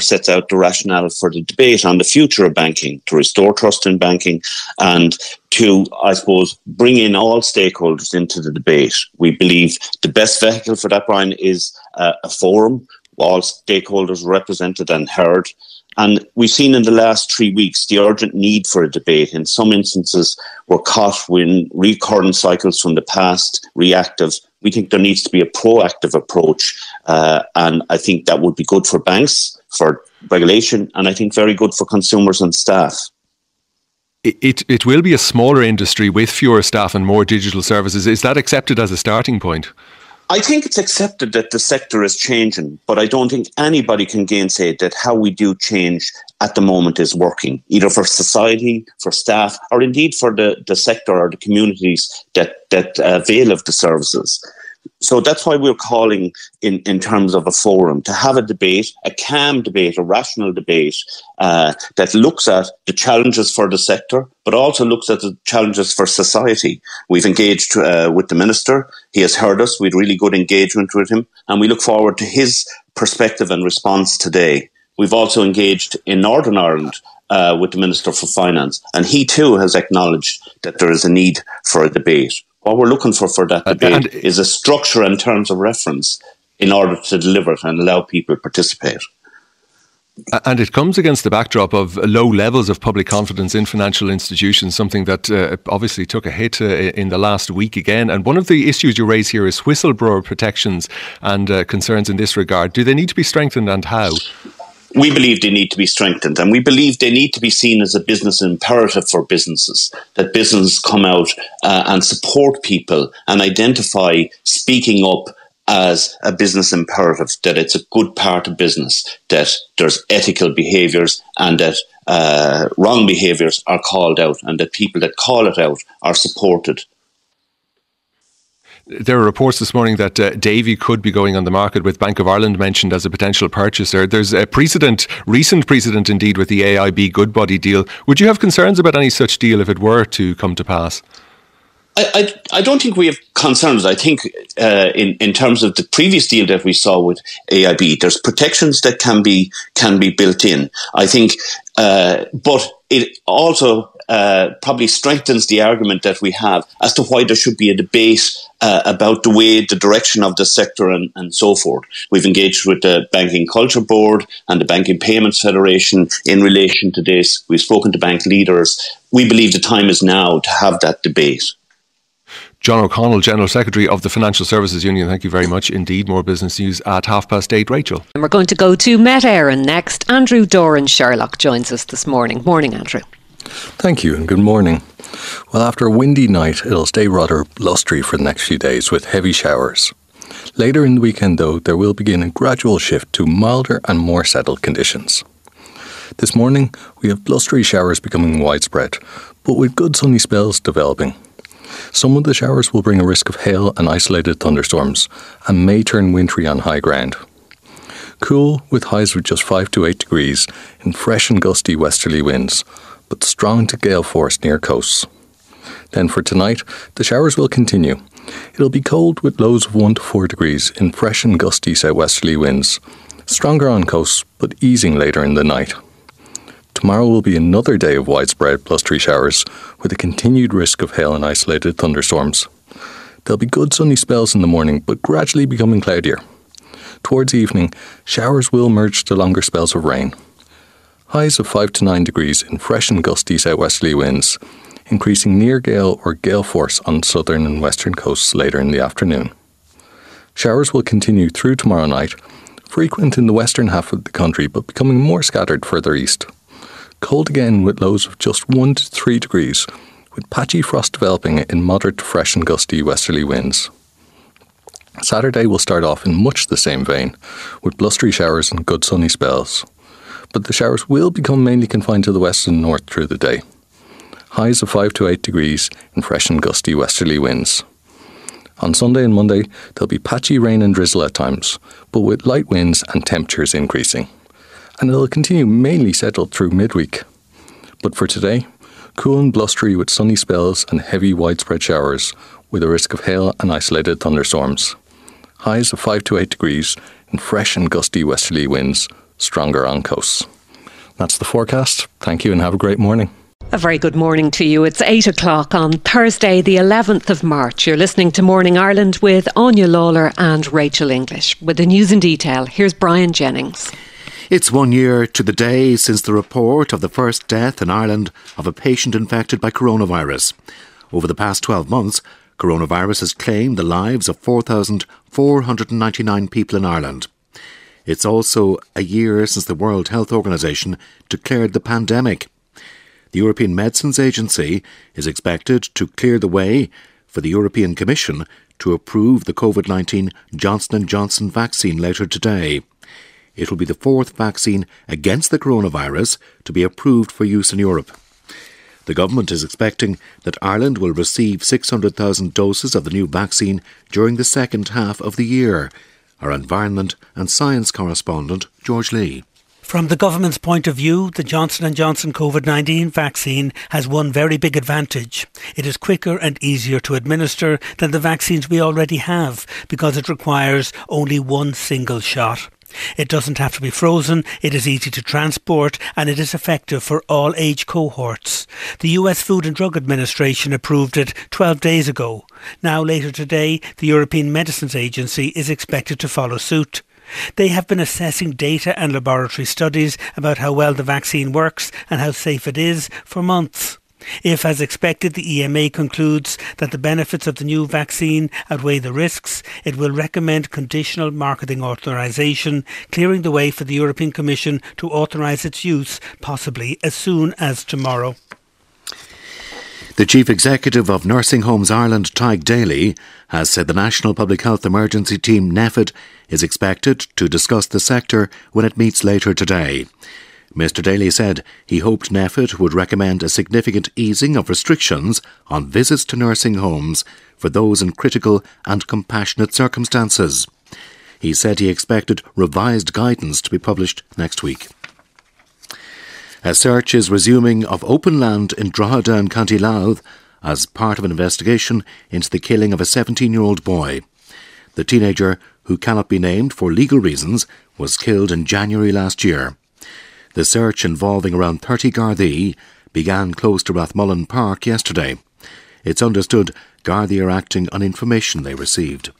[SPEAKER 18] the rationale for the debate on the future of banking, to restore trust in banking and to, I suppose, bring in all stakeholders into the debate. We believe the best vehicle for that, Brian, is a forum, all stakeholders represented and heard. And we've seen in the last 3 weeks the urgent need for a debate. In some instances, we're caught in recurrent cycles from the past, reactive. We think there needs to be a proactive approach. And I think that would be good for banks, for regulation, and I think very good for consumers and staff.
[SPEAKER 12] It will be a smaller industry with fewer staff and more digital services. Is that accepted as a starting point?
[SPEAKER 18] I think it's accepted that the sector is changing, but I don't think anybody can gainsay that how we do change at the moment is working, either for society, for staff, or indeed for the sector or the communities that avail of the services. So that's why we're calling in terms of a forum to have a debate, a calm debate, a rational debate that looks at the challenges for the sector, but also looks at the challenges for society. We've engaged with the Minister. He has heard us. We had really good engagement with him, and we look forward to his perspective and response today. We've also engaged in Northern Ireland with the Minister for Finance, and he too has acknowledged that there is a need for a debate. What we're looking for that debate is a structure and terms of reference in order to deliver it and allow people to participate.
[SPEAKER 12] And it comes against the backdrop of low levels of public confidence in financial institutions, something that obviously took a hit in the last week again. And one of the issues you raise here is whistleblower protections and concerns in this regard. Do they need to be strengthened, and how?
[SPEAKER 18] We believe they need to be strengthened, and we believe they need to be seen as a business imperative for businesses, that businesses come out and support people and identify speaking up as a business imperative, that it's a good part of business, that there's ethical behaviours and that wrong behaviours are called out and that people that call it out are supported.
[SPEAKER 12] There are reports this morning that Davy could be going on the market, with Bank of Ireland mentioned as a potential purchaser. There's a recent precedent indeed with the AIB Goodbody deal. Would you have concerns about any such deal if it were to come to pass?
[SPEAKER 18] I don't think we have concerns. I think in terms of the previous deal that we saw with AIB, there's protections that can be built in. I think, but it also probably strengthens the argument that we have as to why there should be a debate about the direction of the sector and so forth. We've engaged with the Banking Culture Board and the Banking Payments Federation in relation to this. We've spoken to bank leaders. We believe the time is now to have that debate.
[SPEAKER 12] John O'Connell, General Secretary of the Financial Services Union, thank you very much indeed. More business news at 8:30. Rachel.
[SPEAKER 3] And we're going to go to Met Éireann next. Andrew Doran Sherlock joins us this morning. Morning, Andrew.
[SPEAKER 19] Thank you and good morning. Well, after a windy night, it'll stay rather blustery for the next few days with heavy showers. Later in the weekend, though, there will begin a gradual shift to milder and more settled conditions. This morning, we have blustery showers becoming widespread, but with good sunny spells developing. Some of the showers will bring a risk of hail and isolated thunderstorms and may turn wintry on high ground. Cool with highs of just 5 to 8 degrees in fresh and gusty westerly winds, but strong to gale force near coasts. Then for tonight, the showers will continue. It'll be cold with lows of 1 to 4 degrees in fresh and gusty southwesterly winds, stronger on coasts but easing later in the night. Tomorrow will be another day of widespread blustery showers with a continued risk of hail and isolated thunderstorms. There'll be good sunny spells in the morning but gradually becoming cloudier. Towards evening, showers will merge to longer spells of rain. Highs of 5 to 9 degrees in fresh and gusty southwesterly winds, increasing near gale or gale force on southern and western coasts later in the afternoon. Showers will continue through tomorrow night, frequent in the western half of the country but becoming more scattered further east. Cold again with lows of just 1 to 3 degrees, with patchy frost developing in moderate to fresh and gusty westerly winds. Saturday will start off in much the same vein, with blustery showers and good sunny spells. But the showers will become mainly confined to the west and north through the day. Highs of 5 to 8 degrees in fresh and gusty westerly winds. On Sunday and Monday, there'll be patchy rain and drizzle at times, but with light winds and temperatures increasing. And it'll continue mainly settled through midweek. But for today, cool and blustery with sunny spells and heavy widespread showers with a risk of hail and isolated thunderstorms. Highs of 5 to 8 degrees in fresh and gusty westerly winds, stronger on coasts. That's the forecast. Thank you and have a great morning.
[SPEAKER 3] A very good morning to you. It's 8 o'clock on Thursday, the 11th of March. You're listening to Morning Ireland with Anya Lawler and Rachel English. With the news in detail, here's Brian Jennings.
[SPEAKER 20] It's 1 year to the day since the report of the first death in Ireland of a patient infected by coronavirus. Over the past 12 months, coronavirus has claimed the lives of 4,499 people in Ireland. It's also a year since the World Health Organization declared the pandemic. The European Medicines Agency is expected to clear the way for the European Commission to approve the COVID-19 Johnson & Johnson vaccine later today. It will be the fourth vaccine against the coronavirus to be approved for use in Europe. The government is expecting that Ireland will receive 600,000 doses of the new vaccine during the second half of the year. Our Environment and Science correspondent, George Lee.
[SPEAKER 21] From the government's point of view, the Johnson & Johnson COVID-19 vaccine has one very big advantage. It is quicker and easier to administer than the vaccines we already have because it requires only one single shot. It doesn't have to be frozen, it is easy to transport, and it is effective for all age cohorts. The US Food and Drug Administration approved it 12 days ago. Now, later today, the European Medicines Agency is expected to follow suit. They have been assessing data and laboratory studies about how well the vaccine works and how safe it is for months. If, as expected, the EMA concludes that the benefits of the new vaccine outweigh the risks, it will recommend conditional marketing authorisation, clearing the way for the European Commission to authorise its use, possibly as soon as tomorrow.
[SPEAKER 20] The Chief Executive of Nursing Homes Ireland, Tadhg Daly, has said the National Public Health Emergency Team, NPHET, is expected to discuss the sector when it meets later today. Mr Daly said he hoped NPHET would recommend a significant easing of restrictions on visits to nursing homes for those in critical and compassionate circumstances. He said he expected revised guidance to be published next week. A search is resuming of open land in Drogheda in County Louth as part of an investigation into the killing of a 17-year-old boy. The teenager, who cannot be named for legal reasons, was killed in January last year. The search, involving around 30 Gardaí, began close to Rathmullen Park yesterday. It's understood Gardaí are acting on information they received.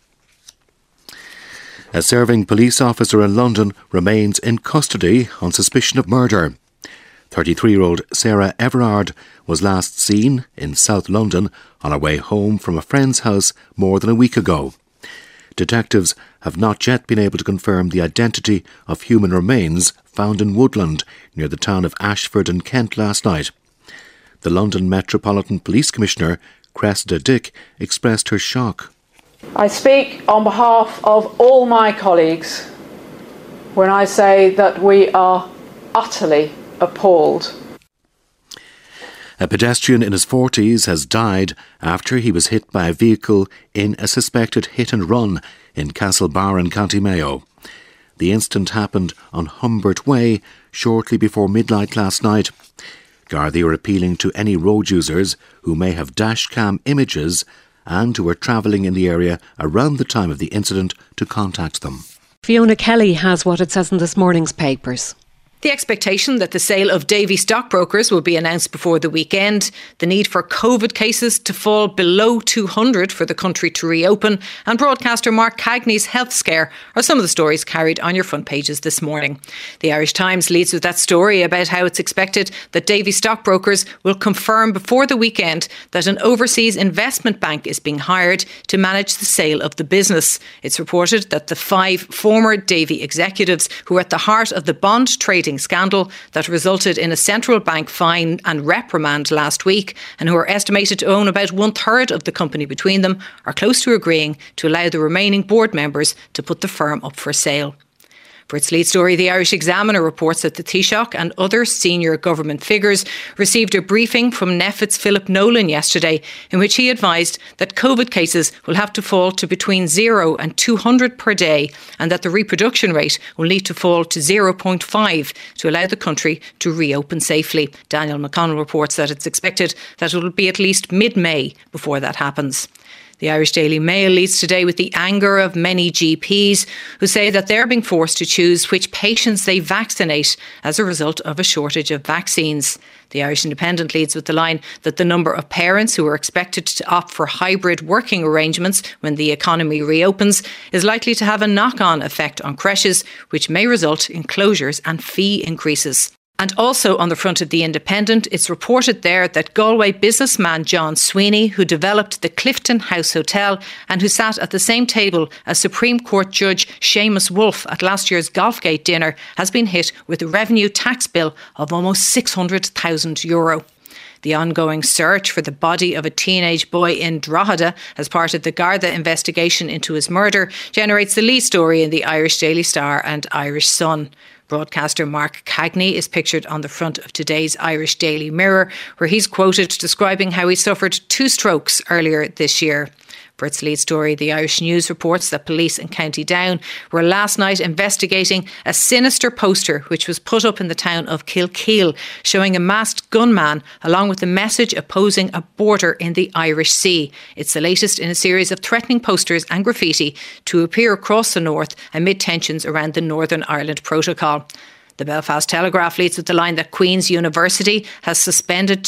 [SPEAKER 20] A serving police officer in London remains in custody on suspicion of murder. 33-year-old Sarah Everard was last seen in South London on her way home from a friend's house more than a week ago. Detectives have not yet been able to confirm the identity of human remains found in woodland near the town of Ashford in Kent last night. The London Metropolitan Police Commissioner, Cressida Dick, expressed her shock.
[SPEAKER 4] I speak on behalf of all my colleagues when I say that we are utterly appalled.
[SPEAKER 20] A pedestrian in his 40s has died after he was hit by a vehicle in a suspected hit-and-run in Castlebar in County Mayo. The incident happened on Humbert Way shortly before midnight last night. Gardaí are appealing to any road users who may have dashcam images and who were travelling in the area around the time of the incident to contact them.
[SPEAKER 3] Fiona Kelly has what it says in this morning's papers.
[SPEAKER 2] The expectation that the sale of Davy stockbrokers will be announced before the weekend, the need for COVID cases to fall below 200 for the country to reopen, and broadcaster Mark Cagney's health scare are some of the stories carried on your front pages this morning. The Irish Times leads with that story about how it's expected that Davy stockbrokers will confirm before the weekend that an overseas investment bank is being hired to manage the sale of the business. It's reported that the 5 former Davy executives who are at the heart of the bond trading scandal that resulted in a central bank fine and reprimand last week, and who are estimated to own about 1/3 of the company between them, are close to agreeing to allow the remaining board members to put the firm up for sale. For its lead story, the Irish Examiner reports that the Taoiseach and other senior government figures received a briefing from NPHET's Philip Nolan yesterday, in which he advised that COVID cases will have to fall to between 0 and 200 per day, and that the reproduction rate will need to fall to 0.5 to allow the country to reopen safely. Daniel McConnell reports that it's expected that it will be at least mid-May before that happens. The Irish Daily Mail leads today with the anger of many GPs who say that they're being forced to choose which patients they vaccinate as a result of a shortage of vaccines. The Irish Independent leads with the line that the number of parents who are expected to opt for hybrid working arrangements when the economy reopens is likely to have a knock-on effect on creches, which may result in closures and fee increases. And also on the front of the Independent, it's reported there that Galway businessman John Sweeney, who developed the Clifton House Hotel and who sat at the same table as Supreme Court Judge Seamus Wolfe at last year's Golfgate dinner, has been hit with a revenue tax bill of almost €600,000. The ongoing search for the body of a teenage boy in Drogheda as part of the Garda investigation into his murder generates the lead story in the Irish Daily Star and Irish Sun. Broadcaster Mark Cagney is pictured on the front of today's Irish Daily Mirror, where he's quoted describing how he suffered 2 strokes earlier this year. For its lead story, the Irish News reports that police in County Down were last night investigating a sinister poster which was put up in the town of Kilkeel, showing a masked gunman along with a message opposing a border in the Irish Sea. It's the latest in a series of threatening posters and graffiti to appear across the north amid tensions around the Northern Ireland Protocol. The Belfast Telegraph leads with the line that Queen's University has suspended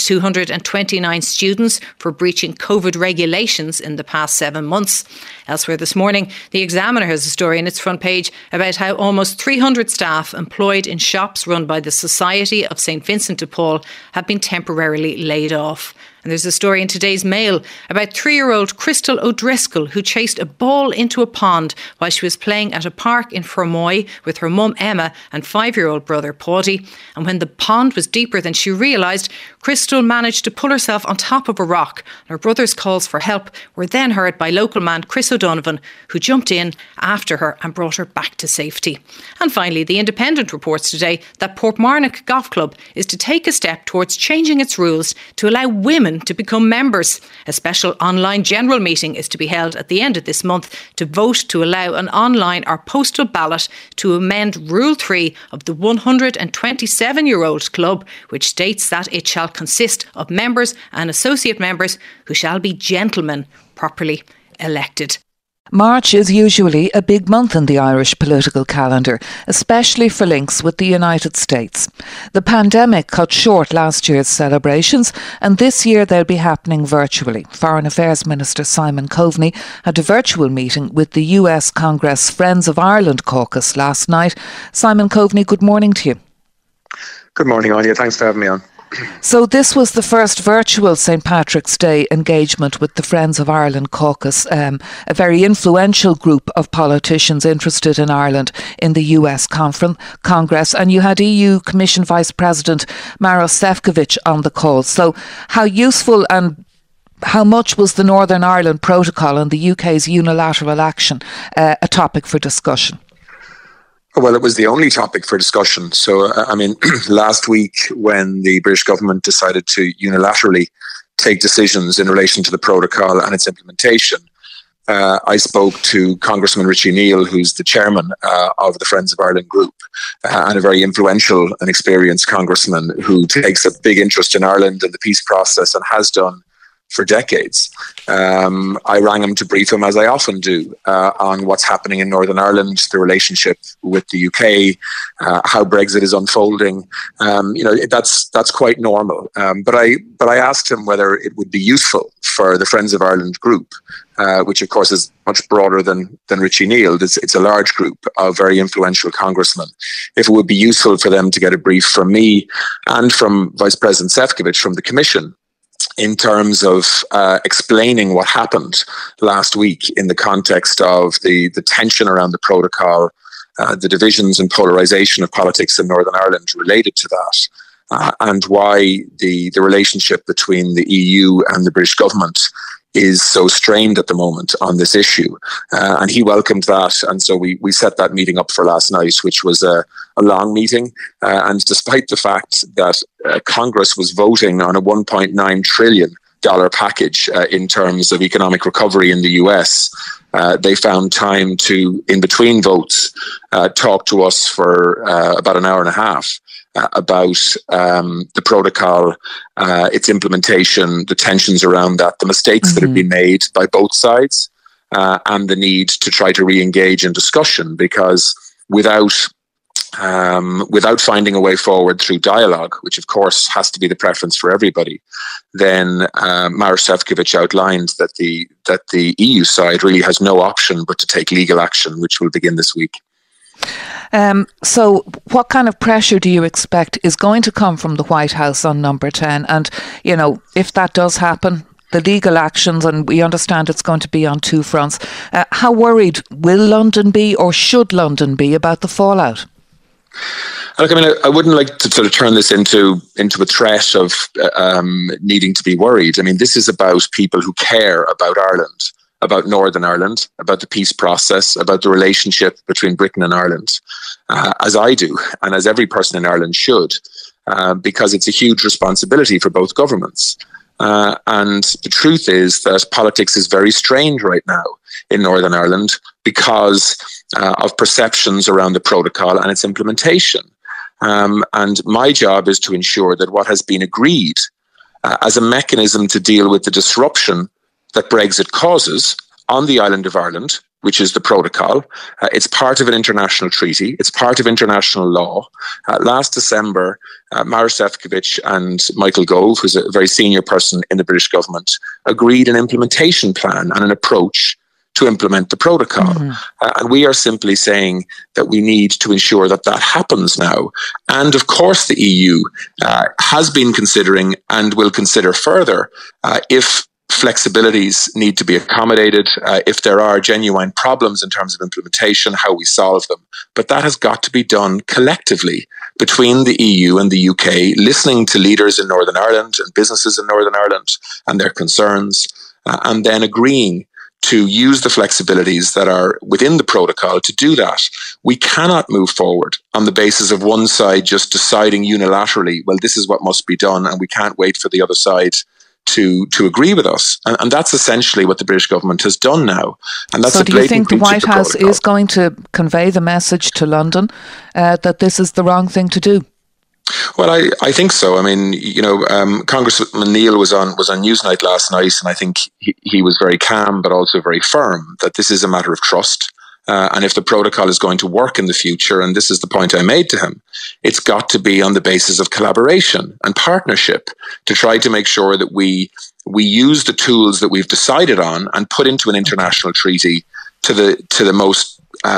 [SPEAKER 2] 229 students for breaching COVID regulations in the past 7 months. Elsewhere this morning, the Examiner has a story in its front page about how almost 300 staff employed in shops run by the Society of St Vincent de Paul have been temporarily laid off. And there's a story in today's Mail about 3-year-old Crystal O'Driscoll, who chased a ball into a pond while she was playing at a park in Fermoy with her mum Emma and 5-year-old brother Paddy. And when the pond was deeper than she realised, Crystal managed to pull herself on top of a rock. Her brother's calls for help were then heard by local man Chris O'Donovan, who jumped in after her and brought her back to safety. And finally, the Independent reports today that Portmarnock Golf Club is to take a step towards changing its rules to allow women to become members. A special online general meeting is to be held at the end of this month to vote to allow an online or postal ballot to amend Rule 3 of the 127-year-old club, which states that it shall consist of members and associate members who shall be gentlemen properly elected.
[SPEAKER 1] March is usually a big month in the Irish political calendar, especially for links with the United States. The pandemic cut short last year's celebrations, and this year they'll be happening virtually. Foreign Affairs Minister Simon Coveney had a virtual meeting with the US Congress Friends of Ireland caucus last night. Simon Coveney, good morning to you.
[SPEAKER 5] Good morning, Anya. Thanks for having me on.
[SPEAKER 1] So this was the first virtual St Patrick's Day engagement with the Friends of Ireland caucus, a very influential group of politicians interested in Ireland in the US Congress, and you had EU Commission Vice President Maros Sefcovic on the call. So how useful and how much was the Northern Ireland Protocol and the UK's unilateral action a topic for discussion?
[SPEAKER 5] Well, it was the only topic for discussion. So, last week when the British government decided to unilaterally take decisions in relation to the protocol and its implementation, I spoke to Congressman Richie Neal, who's the chairman of the Friends of Ireland group, and a very influential and experienced congressman who takes a big interest in Ireland and the peace process and has done for decades. I rang him to brief him, as I often do, on what's happening in Northern Ireland, the relationship with the UK, how Brexit is unfolding. That's quite normal. But I asked him whether it would be useful for the Friends of Ireland group, which of course is much broader than Richie Neal. It's a large group of very influential congressmen. If it would be useful for them to get a brief from me and from Vice President Sefcovic from the Commission in terms of explaining what happened last week in the context of the tension around the protocol, the divisions and polarisation of politics in Northern Ireland related to that, and why the relationship between the EU and the British government is so strained at the moment on this issue. And he welcomed that. And so we set that meeting up for last night, which was a long meeting. And despite the fact that Congress was voting on a $1.9 trillion package in terms of economic recovery in the US, they found time to, in between votes, talk to us for about an hour and a half. about the protocol, its implementation, the tensions around that, the mistakes that have been made by both sides, and the need to try to re-engage in discussion, because without finding a way forward through dialogue, which of course has to be the preference for everybody, then Maroš Šefčovič outlined that the EU side really has no option but to take legal action, which will begin this week.
[SPEAKER 1] So what kind of pressure do you expect is going to come from the White House on number 10? And, you know, if that does happen, the legal actions, and we understand it's going to be on two fronts, how worried will London be, or should London be, about the fallout?
[SPEAKER 5] Look, I mean, I wouldn't like to sort of turn this into a threat of needing to be worried. I mean, this is about people who care about Ireland, about Northern Ireland, about the peace process, about the relationship between Britain and Ireland, as I do, and as every person in Ireland should, because it's a huge responsibility for both governments. And the truth is that politics is very strained right now in Northern Ireland because of perceptions around the protocol and its implementation. And my job is to ensure that what has been agreed as a mechanism to deal with the disruption that Brexit causes on the island of Ireland, which is the protocol. It's part of an international treaty. It's part of international law. Last December, Maroš Šefčovič and Michael Gove, who's a very senior person in the British government, agreed an implementation plan and an approach to implement the protocol. And we are simply saying that we need to ensure that that happens now. And of course, the EU has been considering and will consider further if flexibilities need to be accommodated, if there are genuine problems in terms of implementation, how we solve them. But that has got to be done collectively between the EU and the UK, listening to leaders in Northern Ireland and businesses in Northern Ireland and their concerns, and then agreeing to use the flexibilities that are within the protocol to do that. We cannot move forward on the basis of one side just deciding unilaterally, well, this is what must be done, and we can't wait for the other side to agree with us. And that's essentially what the British government has done now. And that's
[SPEAKER 1] so do you think the White House is going to convey the message to London that this is the wrong thing to do?
[SPEAKER 5] Well, I think so. I mean, you know, Congressman Neil was on Newsnight last night, and I think he was very calm but also very firm that this is a matter of trust. And if the protocol is going to work in the future, and this is the point I made to him, it's got to be on the basis of collaboration and partnership to try to make sure that we use the tools that we've decided on and put into an international treaty to the most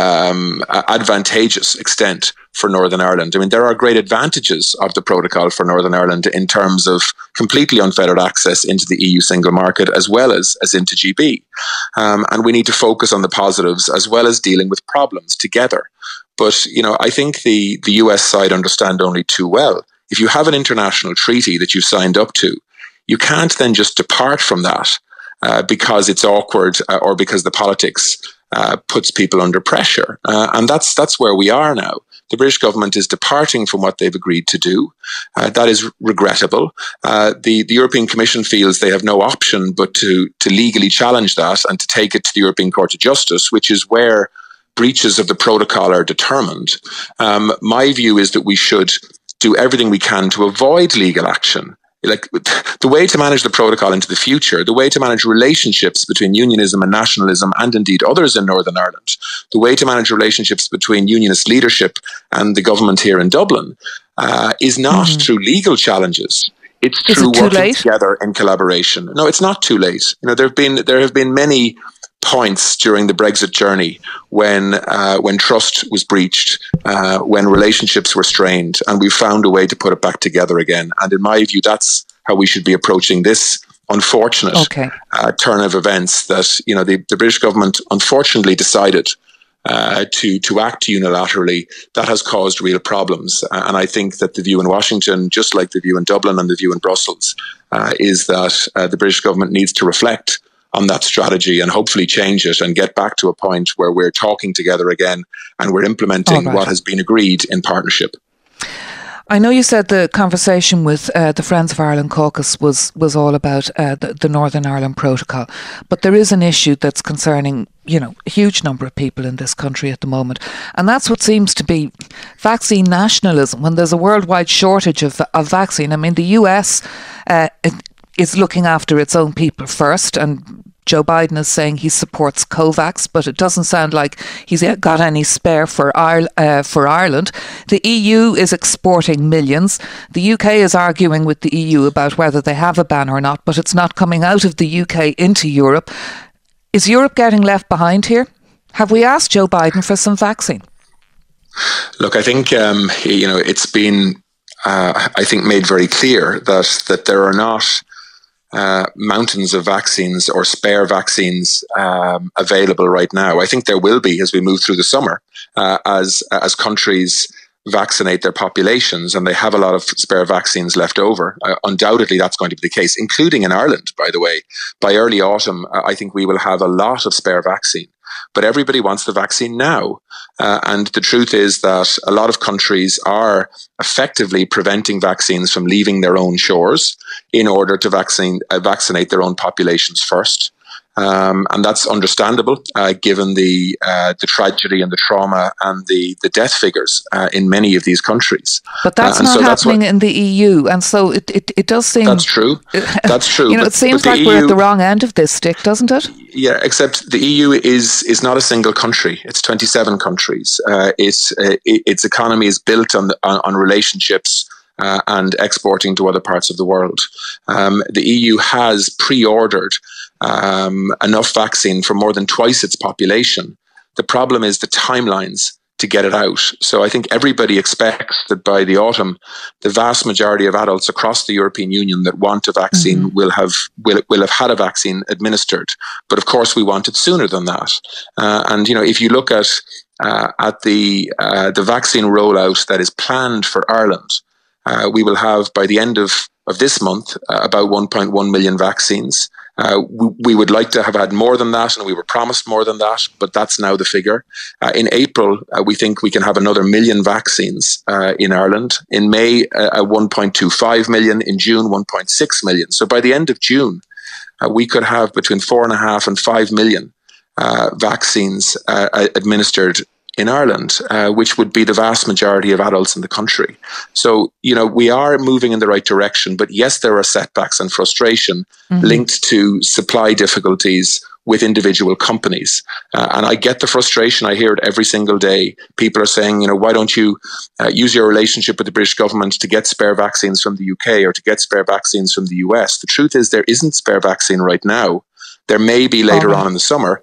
[SPEAKER 5] advantageous extent for Northern Ireland. I mean, there are great advantages of the protocol for Northern Ireland in terms of completely unfettered access into the EU single market as well as into GB. And we need to focus on the positives as well as dealing with problems together. But, you know, I think the US side understand only too well. If you have an international treaty that you've signed up to, you can't then just depart from that because it's awkward or because the politics puts people under pressure. And that's where we are now. The British government is departing from what they've agreed to do. That is regrettable. The European Commission feels they have no option but to legally challenge that and to take it to the European Court of Justice, which is where breaches of the protocol are determined. My view is that we should do everything we can to avoid legal action. Like the way to manage the protocol into the future, the way to manage relationships between unionism and nationalism and indeed others in Northern Ireland, the way to manage relationships between unionist leadership and the government here in Dublin is not through legal challenges. It's through working together in collaboration. No, it's not too late. You know, there have been many points during the Brexit journey when trust was breached, when relationships were strained, and we found a way to put it back together again. And in my view, that's how we should be approaching this unfortunate turn of events that, you know, the British government unfortunately decided to act unilaterally. That has caused real problems. And I think that the view in Washington, just like the view in Dublin and the view in Brussels, is that the British government needs to reflect on that strategy and hopefully change it and get back to a point where we're talking together again and we're implementing what has been agreed in partnership.
[SPEAKER 1] I know you said the conversation with the Friends of Ireland caucus was all about the Northern Ireland Protocol, but there is an issue that's concerning, a huge number of people in this country at the moment, and that's what seems to be vaccine nationalism. When there's a worldwide shortage of vaccine, I mean, the US is looking after its own people first, and Joe Biden is saying he supports COVAX, but it doesn't sound like he's got any spare for Ireland. The EU is exporting millions. The UK is arguing with the EU about whether they have a ban or not, but it's not coming out of the UK into Europe. Is Europe getting left behind here? Have we asked Joe Biden for some vaccine?
[SPEAKER 5] Look, I think it's been made very clear that there are not mountains of vaccines or spare vaccines available right now. I think there will be as we move through the summer, as countries vaccinate their populations, and they have a lot of spare vaccines left over. Undoubtedly, that's going to be the case, including in Ireland, by the way. By early autumn, I think we will have a lot of spare vaccine. But everybody wants the vaccine now. And the truth is that a lot of countries are effectively preventing vaccines from leaving their own shores in order to vaccinate their own populations first. And that's understandable, given the tragedy and the trauma and the death figures in many of these countries.
[SPEAKER 1] But that's not happening in the EU, and so it does seem...
[SPEAKER 5] That's true. That's true.
[SPEAKER 1] It seems like we're at the wrong end of this stick, doesn't it?
[SPEAKER 5] Yeah, except the EU is not a single country. It's 27 countries. Its economy is built on relationships and exporting to other parts of the world. The EU has pre-ordered enough vaccine for more than twice its population. The problem is the timelines to get it out. So I think everybody expects that by the autumn, the vast majority of adults across the European Union that want a vaccine will have had a vaccine administered. But of course, we want it sooner than that. And if you look at the vaccine rollout that is planned for Ireland, we will have by the end of this month about 1.1 million vaccines. We would like to have had more than that, and we were promised more than that, but that's now the figure. In April, we think we can have another 1 million vaccines in Ireland. In May, 1.25 million. In June, 1.6 million. So by the end of June, we could have between 4.5 and 5 million vaccines administered in Ireland, which would be the vast majority of adults in the country. So, we are moving in the right direction, but yes, there are setbacks and frustration linked to supply difficulties with individual companies. And I get the frustration. I hear it every single day. People are saying, why don't you use your relationship with the British government to get spare vaccines from the UK or to get spare vaccines from the US? The truth is there isn't spare vaccine right now. There may be later on in the summer,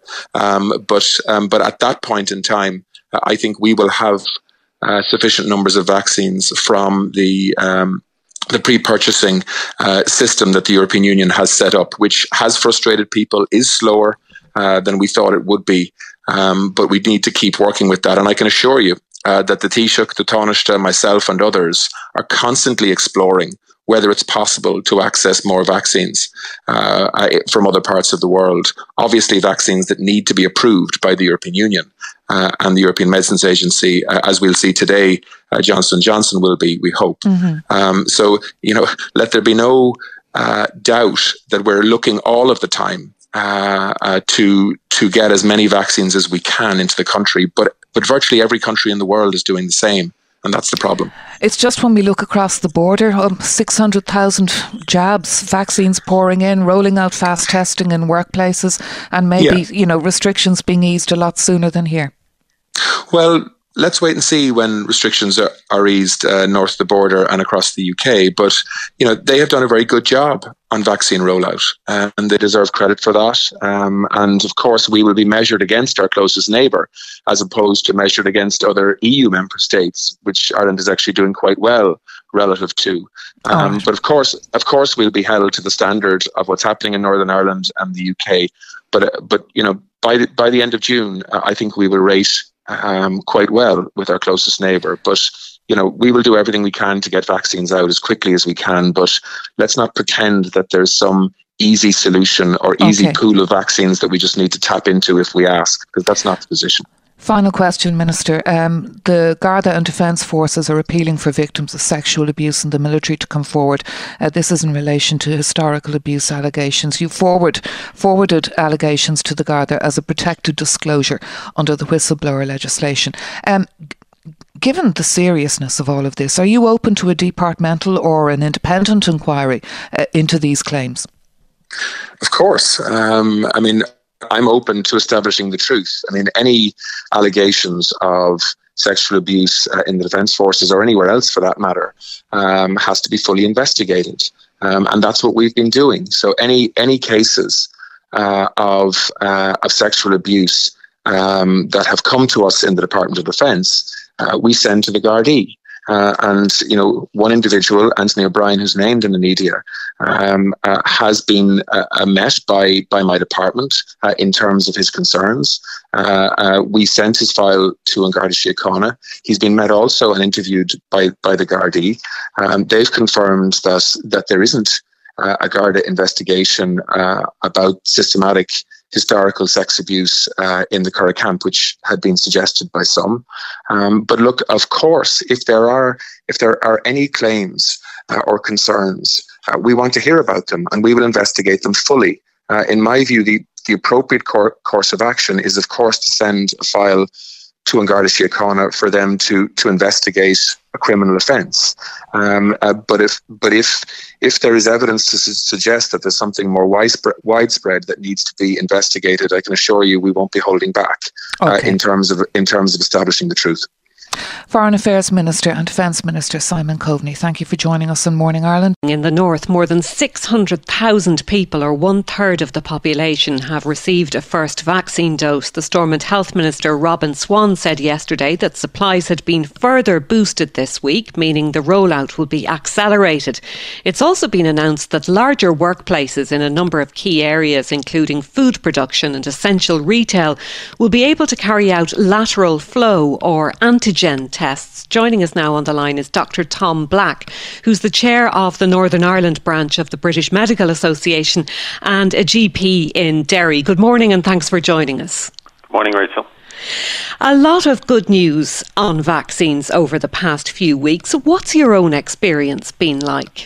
[SPEAKER 5] but at that point in time, I think we will have sufficient numbers of vaccines from the pre-purchasing system that the European Union has set up, which has frustrated people, is slower than we thought it would be. But we need to keep working with that. And I can assure you that the Taoiseach, the Taoiseach, myself and others are constantly exploring whether it's possible to access more vaccines from other parts of the world. Obviously, vaccines that need to be approved by the European Union and the European Medicines Agency, as we'll see today, Johnson & Johnson will be, we hope. So, let there be no doubt that we're looking all of the time to get as many vaccines as we can into the country, but virtually every country in the world is doing the same. And that's the problem.
[SPEAKER 1] It's just when we look across the border, 600,000 jabs, vaccines pouring in, rolling out fast testing in workplaces, and maybe, restrictions being eased a lot sooner than here.
[SPEAKER 5] Well, let's wait and see when restrictions are eased north of the border and across the UK. But, they have done a very good job on vaccine rollout, and they deserve credit for that. And of course, we will be measured against our closest neighbour, as opposed to measured against other EU member states, which Ireland is actually doing quite well relative to. But of course, we'll be held to the standard of what's happening in Northern Ireland and the UK. But by the end of June, I think we will rate quite well with our closest neighbour. But we will do everything we can to get vaccines out as quickly as we can, but let's not pretend that there's some easy solution or easy pool of vaccines that we just need to tap into if we ask, because that's not the position.
[SPEAKER 1] Final question, Minister. The Garda and Defence Forces are appealing for victims of sexual abuse in the military to come forward. This is in relation to historical abuse allegations. You forwarded allegations to the Garda as a protected disclosure under the whistleblower legislation. Given the seriousness of all of this, are you open to a departmental or an independent inquiry into these claims?
[SPEAKER 5] Of course. I'm open to establishing the truth. Any allegations of sexual abuse in the Defence Forces or anywhere else for that matter has to be fully investigated. And that's what we've been doing. So any cases of sexual abuse that have come to us in the Department of Defence, we send to the Gardaí. One individual, Anthony O'Brien, who's named in the media, has been met by my department in terms of his concerns. We sent his file to An Garda Síochána. He's been met also and interviewed by the Gardaí. They've confirmed that there isn't a Garda investigation about systematic historical sex abuse in the Curragh camp, which had been suggested by some. But look, of course, if there are any claims or concerns, we want to hear about them and we will investigate them fully. In my view, the appropriate course of action is, of course, to send a file to An Garda Síochána for them to investigate a criminal offence. But if there is evidence to suggest that there's something more widespread that needs to be investigated, I can assure you we won't be holding back in terms of establishing the truth.
[SPEAKER 1] Foreign Affairs Minister and Defence Minister Simon Coveney, thank you for joining us on Morning Ireland.
[SPEAKER 3] In the north, more than 600,000 people, or 1/3 of the population, have received a first vaccine dose. The Stormont Health Minister Robin Swan said yesterday that supplies had been further boosted this week, meaning the rollout will be accelerated. It's also been announced that larger workplaces in a number of key areas, including food production and essential retail, will be able to carry out lateral flow or antigen tests. Joining us now on the line is Dr. Tom Black, who's the chair of the Northern Ireland branch of the British Medical Association and a GP in Derry. Good morning and thanks for joining us.
[SPEAKER 6] Good morning, Rachel.
[SPEAKER 3] A lot of good news on vaccines over the past few weeks. What's your own experience been like?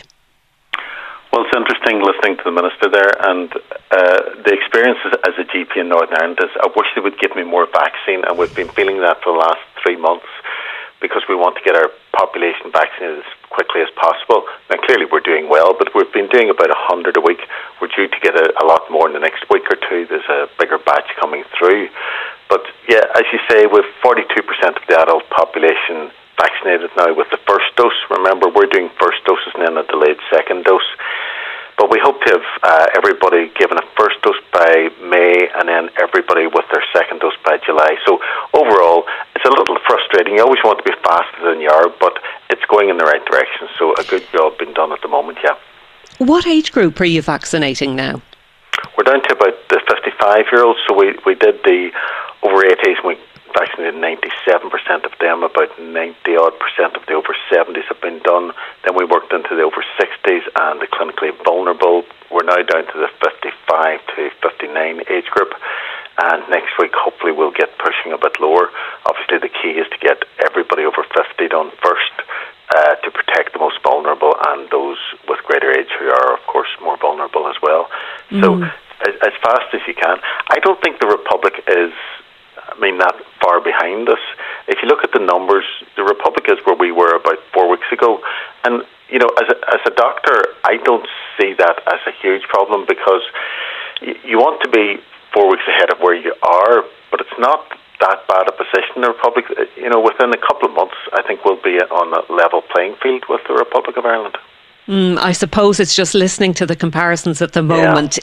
[SPEAKER 6] Well, it's interesting listening to the Minister there, and the experience as a GP in Northern Ireland is I wish they would give me more vaccine, and we've been feeling that for the last 3 months because we want to get our population vaccinated as quickly as possible. Now, clearly we're doing well, but we've been doing about 100 a week. We're due to get a lot more in the next week or two. There's a bigger batch coming through. But yeah, as you say, with 42% of the adult population vaccinated now with the first dose. Remember, we're doing first doses and then a delayed second dose. But we hope to have everybody given a first dose by May and then everybody with their second dose by July. So overall, it's a little frustrating. You always want to be faster than you are, but it's going in the right direction. So a good job being done at the moment, yeah.
[SPEAKER 3] What age group are you vaccinating now?
[SPEAKER 6] We're down to about the 55-year-olds. So we did the over 80s and we vaccinated 97% of them. About 90-odd% of the over 70s have been done. Then we worked into the over 60s and the clinically vulnerable. We're now down to the 55 to 59 age group. And next week, hopefully, we'll get pushing a bit lower. Obviously, the key is to get everybody over 50 done first to protect the most vulnerable and those with greater age who are, of course, more vulnerable as well. So as fast as you can. I don't think the Republic is that far behind us. If you look at the numbers, the Republic is where we were about 4 weeks ago. And, you know, as a doctor, I don't see that as a huge problem because you want to be 4 weeks ahead of where you are, but it's not that bad a position in the Republic. You know, within a couple of months, I think we'll be on a level playing field with the Republic of Ireland.
[SPEAKER 3] I suppose it's just listening to the comparisons at the moment.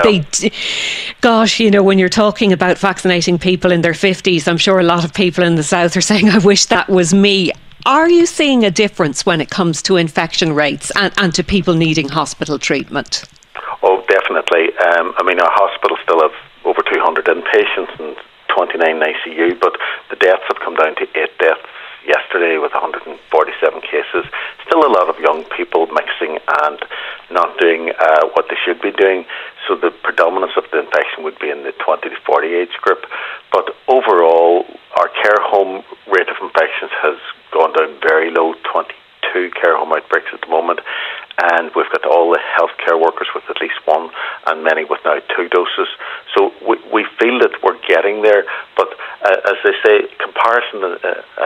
[SPEAKER 3] Gosh, you know, when you're talking about vaccinating people in their 50s, I'm sure a lot of people in the south are saying, I wish that was me. Are you seeing a difference when it comes to infection rates and to people needing hospital treatment?
[SPEAKER 6] Oh, definitely. Our hospitals still have over 200 inpatients and 29 ICU, but the deaths have come down to 8 deaths yesterday with 147 cases. Still a lot of young people mixing and not doing what they should be doing. So the predominance of the infection would be in the 20 to 40 age group. But overall, our home rate of infections has gone down very low, 22 care home outbreaks at the moment, and we've got all the healthcare workers with at least one, and many with now 2 doses. So we feel that we're getting there, but as they say, comparison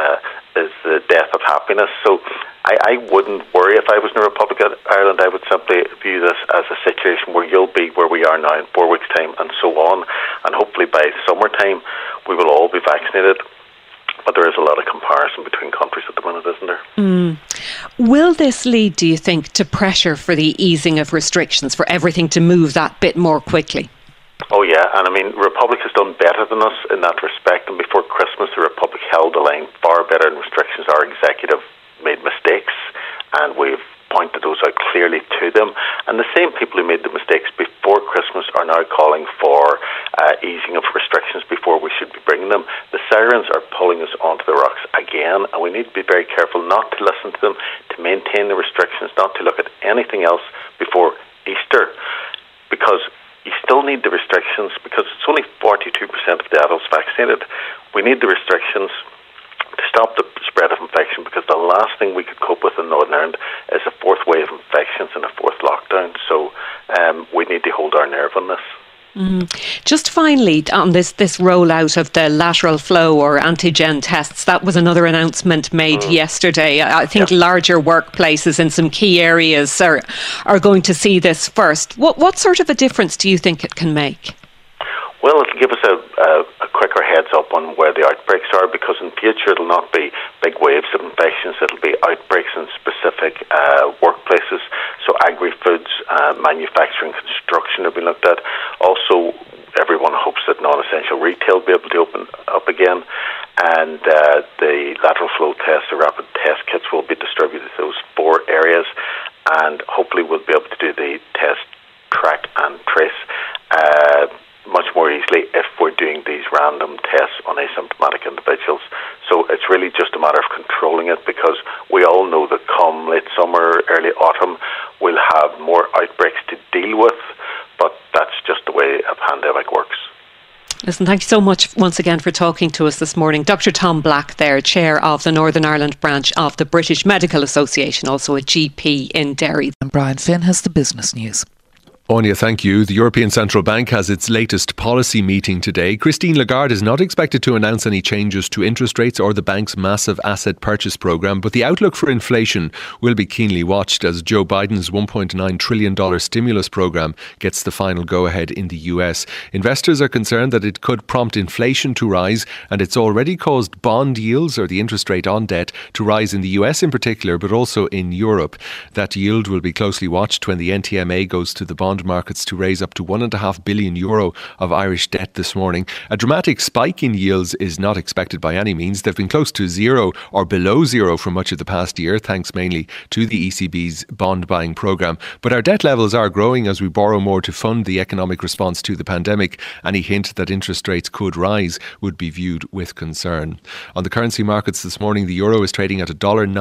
[SPEAKER 6] is the death of happiness. So I wouldn't worry if I was in the Republic of Ireland. I would simply view this as a situation where you'll be where we are now in 4 weeks' time, and so on, and hopefully by summertime we will all be vaccinated. But there is a lot of comparison between countries at the minute, isn't there?
[SPEAKER 3] Will this lead, do you think, to pressure for the easing of restrictions, for everything to move that bit more quickly?
[SPEAKER 6] Oh yeah, and I mean, Republic has done better than us in that respect, and before Christmas the Republic held the line far better in restrictions. Our executive made mistakes, and we've pointed those out clearly to them, and the same people who made the mistakes before Christmas are now calling for easing of restrictions before we should be bringing them. The sirens are pulling us onto the rocks again, and we need to be very careful not to listen to them, to maintain the restrictions, not to look at anything else before Easter, because you still need the restrictions, because it's only 42% of the adults vaccinated. We need the restrictions to stop the spread of infection, because the last thing we could cope with in Northern Ireland is a 4th wave of infections and a 4th lockdown. So we need to hold our nerve on this.
[SPEAKER 3] Just finally, on this rollout of the lateral flow or antigen tests, that was another announcement made yesterday. I think larger workplaces in some key areas are going to see this first. What sort of a difference do you think it can make?
[SPEAKER 6] Well, it'll give us a quicker heads up on where the outbreaks are, because in future it'll not be big waves of infections, it'll be outbreaks in specific workplaces. So agri-foods, manufacturing, construction have been looked at. Also, everyone hopes that non-essential retail will be able to open up again, and the lateral flow tests, the rapid test kits will be distributed to those 4 areas, and hopefully we'll be able to do the test, track and trace much more easily if we're doing these random tests on asymptomatic individuals. So it's really just a matter of controlling it, because we all know that come late summer, early autumn, we'll have more outbreaks to deal with, but that's just the way a pandemic works.
[SPEAKER 3] Listen, thank you so much once again for talking to us this morning. Dr. Tom Black there, Chair of the Northern Ireland branch of the British Medical Association, also a GP in Derry.
[SPEAKER 1] And Brian Finn has the business news.
[SPEAKER 12] Anya, thank you. The European Central Bank has its latest policy meeting today. Christine Lagarde is not expected to announce any changes to interest rates or the bank's massive asset purchase programme, but the outlook for inflation will be keenly watched as Joe Biden's $1.9 trillion stimulus programme gets the final go-ahead in the US. Investors are concerned that it could prompt inflation to rise, and it's already caused bond yields, or the interest rate on debt, to rise in the US in particular, but also in Europe. That yield will be closely watched when the NTMA goes to the bond markets to raise up to €1.5 billion of Irish debt this morning. A dramatic spike in yields is not expected by any means. They've been close to zero or below zero for much of the past year, thanks mainly to the ECB's bond buying programme. But our debt levels are growing as we borrow more to fund the economic response to the pandemic. Any hint that interest rates could rise would be viewed with concern. On the currency markets this morning, the euro is trading at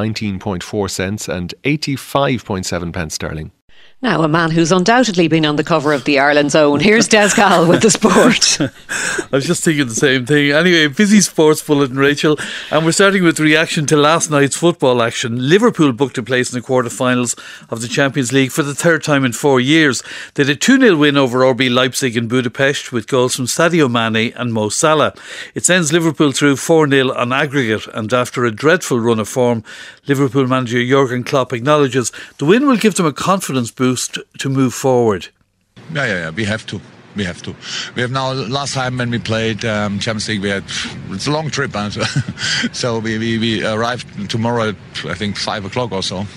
[SPEAKER 12] $1.19.4 and 85.7 pence sterling.
[SPEAKER 3] Now, a man who's undoubtedly been on the cover of the Ireland's Own. Here's Des Cahill with the sport.
[SPEAKER 13] I was just thinking the same thing. Anyway, busy sports bulletin, Rachel. And we're starting with reaction to last night's football action. Liverpool booked a place in the quarter-finals of the Champions League for the 3rd time in 4 years. They had a 2-0 win over RB Leipzig in Budapest with goals from Sadio Mane and Mo Salah. It sends Liverpool through 4-0 on aggregate, and after a dreadful run of form, Liverpool manager Jurgen Klopp acknowledges the win will give them a confidence boost to move forward.
[SPEAKER 14] Yeah, we have to. We have now, last time when we played Champions League, it's a long trip, so we arrived tomorrow at, I think, 5 o'clock or so,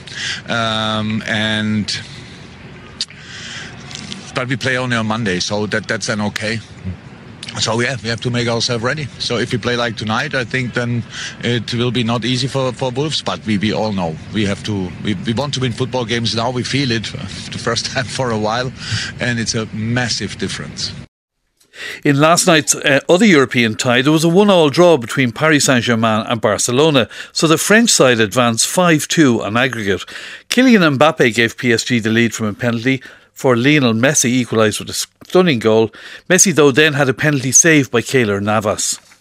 [SPEAKER 14] but we play only on Monday, so that's then okay. So yeah, we have to make ourselves ready. So if we play like tonight, I think then it will be not easy for Wolves, but we all know we have to. We want to win football games now. We feel it the first time for a while, and it's a massive difference.
[SPEAKER 13] In last night's other European tie, there was a 1-1 draw between Paris Saint-Germain and Barcelona, so the French side advanced 5-2 on aggregate. Kylian Mbappe gave PSG the lead from a penalty, for Lionel Messi equalised with a stunning goal. Messi, though, then had a penalty saved by Keylor Navas.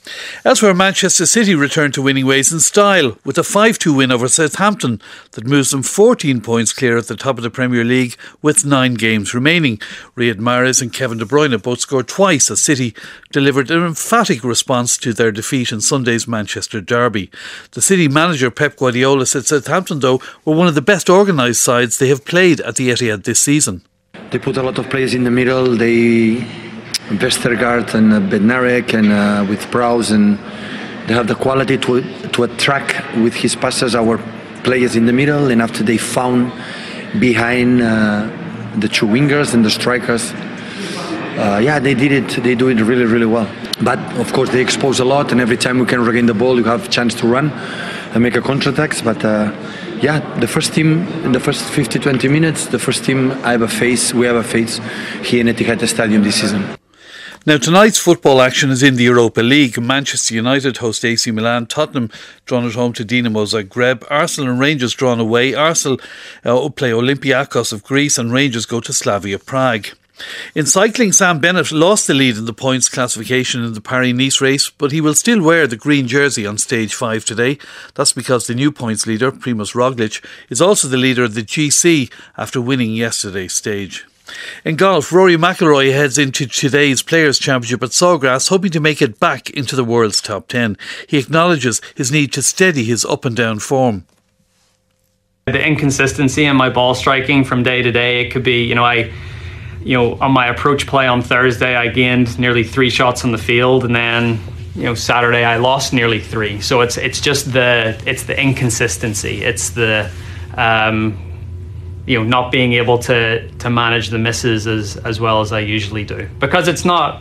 [SPEAKER 13] Elsewhere, Manchester City returned to winning ways in style with a 5-2 win over Southampton that moves them 14 points clear at the top of the Premier League with 9 games remaining. Riyad Mahrez and Kevin De Bruyne both scored twice as City delivered an emphatic response to their defeat in Sunday's Manchester derby. The City manager Pep Guardiola said Southampton, though, were one of the best organised sides they have played at the Etihad this season.
[SPEAKER 7] They put a lot of players in the middle. Vestergaard and Bednarek and with Prowse, and they have the quality to attract with his passes our players in the middle, and after they found behind the two wingers and the strikers, they did it. They do it really, really well. But of course they expose a lot, and every time we can regain the ball, you have a chance to run and make a counter-attacks. But the first team in the first 50-20 minutes, the first team we have a face here in Etihad Stadium this season.
[SPEAKER 13] Now, tonight's football action is in the Europa League. Manchester United host AC Milan, Tottenham drawn at home to Dinamo Zagreb, Arsenal and Rangers drawn away. Arsenal play Olympiacos of Greece and Rangers go to Slavia Prague. In cycling, Sam Bennett lost the lead in the points classification in the Paris-Nice race, but he will still wear the green jersey on stage 5 today. That's because the new points leader, Primož Roglič, is also the leader of the GC after winning yesterday's stage. In golf, Rory McIlroy heads into today's Players' Championship at Sawgrass, hoping to make it back into the world's top 10. He acknowledges his need to steady his up and down form.
[SPEAKER 22] The inconsistency in my ball striking from day to day, it could be, on my approach play on Thursday, I gained nearly 3 shots on the field, and then, Saturday I lost nearly 3. So it's just the inconsistency. It's the not being able to manage the misses as well as I usually do, because it's not,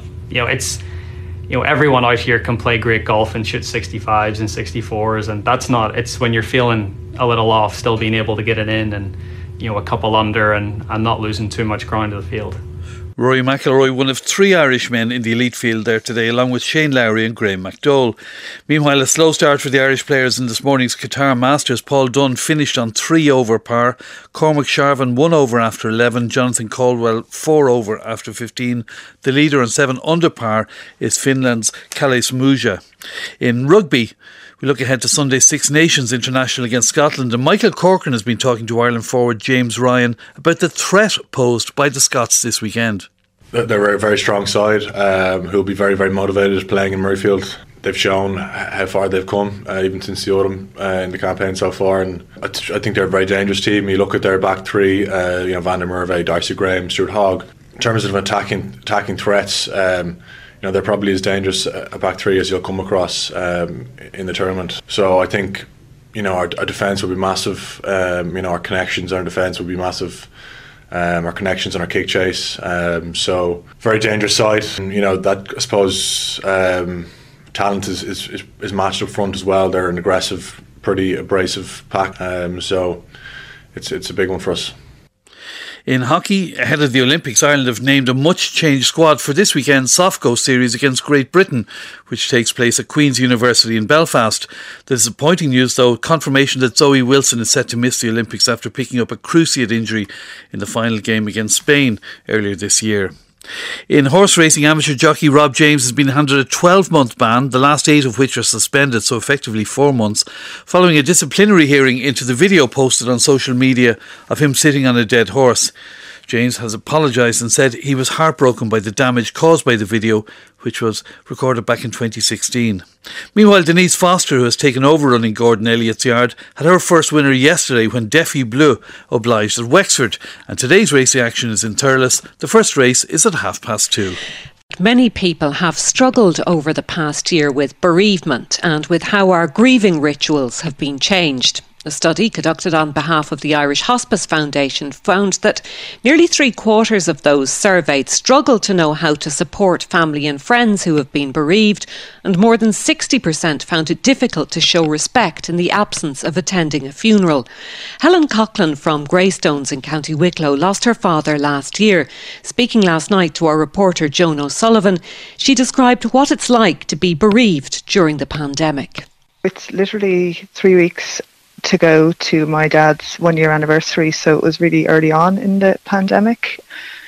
[SPEAKER 22] everyone out here can play great golf and shoot 65s and 64s, and that's not, it's when you're feeling a little off, still being able to get it in and, a couple under and not losing too much ground to the field.
[SPEAKER 13] Rory McIlroy, one of 3 Irishmen in the elite field there today, along with Shane Lowry and Graham McDowell. Meanwhile, a slow start for the Irish players in this morning's Qatar Masters. Paul Dunne finished on 3 over par. Cormac Sharvin 1 over after 11. Jonathan Caldwell 4 over after 15. The leader on 7 under par is Finland's Kalles Muja. In rugby, we look ahead to Sunday's Six Nations International against Scotland, and Michael Corcoran has been talking to Ireland forward James Ryan about the threat posed by the Scots this weekend.
[SPEAKER 23] They're a very strong side who'll be very, very motivated playing in Murrayfield. They've shown how far they've come, even since the autumn in the campaign so far, and I think they're a very dangerous team. You look at their back 3, Van der Merwe, Darcy Graham, Stuart Hogg. In terms of attacking threats, they're probably as dangerous a back 3 as you'll come across in the tournament. So I think, our defence will be massive. Our connections on defence will be massive. Our connections on our kick chase. So very dangerous side. And, that I suppose talent is matched up front as well. They're an aggressive, pretty abrasive pack. So it's a big one for us.
[SPEAKER 13] In hockey, ahead of the Olympics, Ireland have named a much-changed squad for this weekend's Softco series against Great Britain, which takes place at Queen's University in Belfast. The disappointing news, though, confirmation that Zoe Wilson is set to miss the Olympics after picking up a cruciate injury in the final game against Spain earlier this year. In horse racing, amateur jockey Rob James has been handed a 12-month ban, the last 8 of which are suspended, so effectively 4 months, following a disciplinary hearing into the video posted on social media of him sitting on a dead horse. James has apologised and said he was heartbroken by the damage caused by the video, which was recorded back in 2016. Meanwhile, Denise Foster, who has taken over running Gordon Elliott's yard, had her first winner yesterday when Defi Bleu obliged at Wexford. And today's racing action is in Thurles. The first race is at 2:30.
[SPEAKER 3] Many people have struggled over the past year with bereavement and with how our grieving rituals have been changed. A study conducted on behalf of the Irish Hospice Foundation found that nearly 3/4 of those surveyed struggle to know how to support family and friends who have been bereaved, and more than 60% found it difficult to show respect in the absence of attending a funeral. Helen Coughlin from Greystones in County Wicklow lost her father last year. Speaking last night to our reporter Joan O'Sullivan, she described what it's like to be bereaved during the pandemic.
[SPEAKER 24] It's literally 3 weeks to go to my dad's 1-year anniversary, so it was really early on in the pandemic.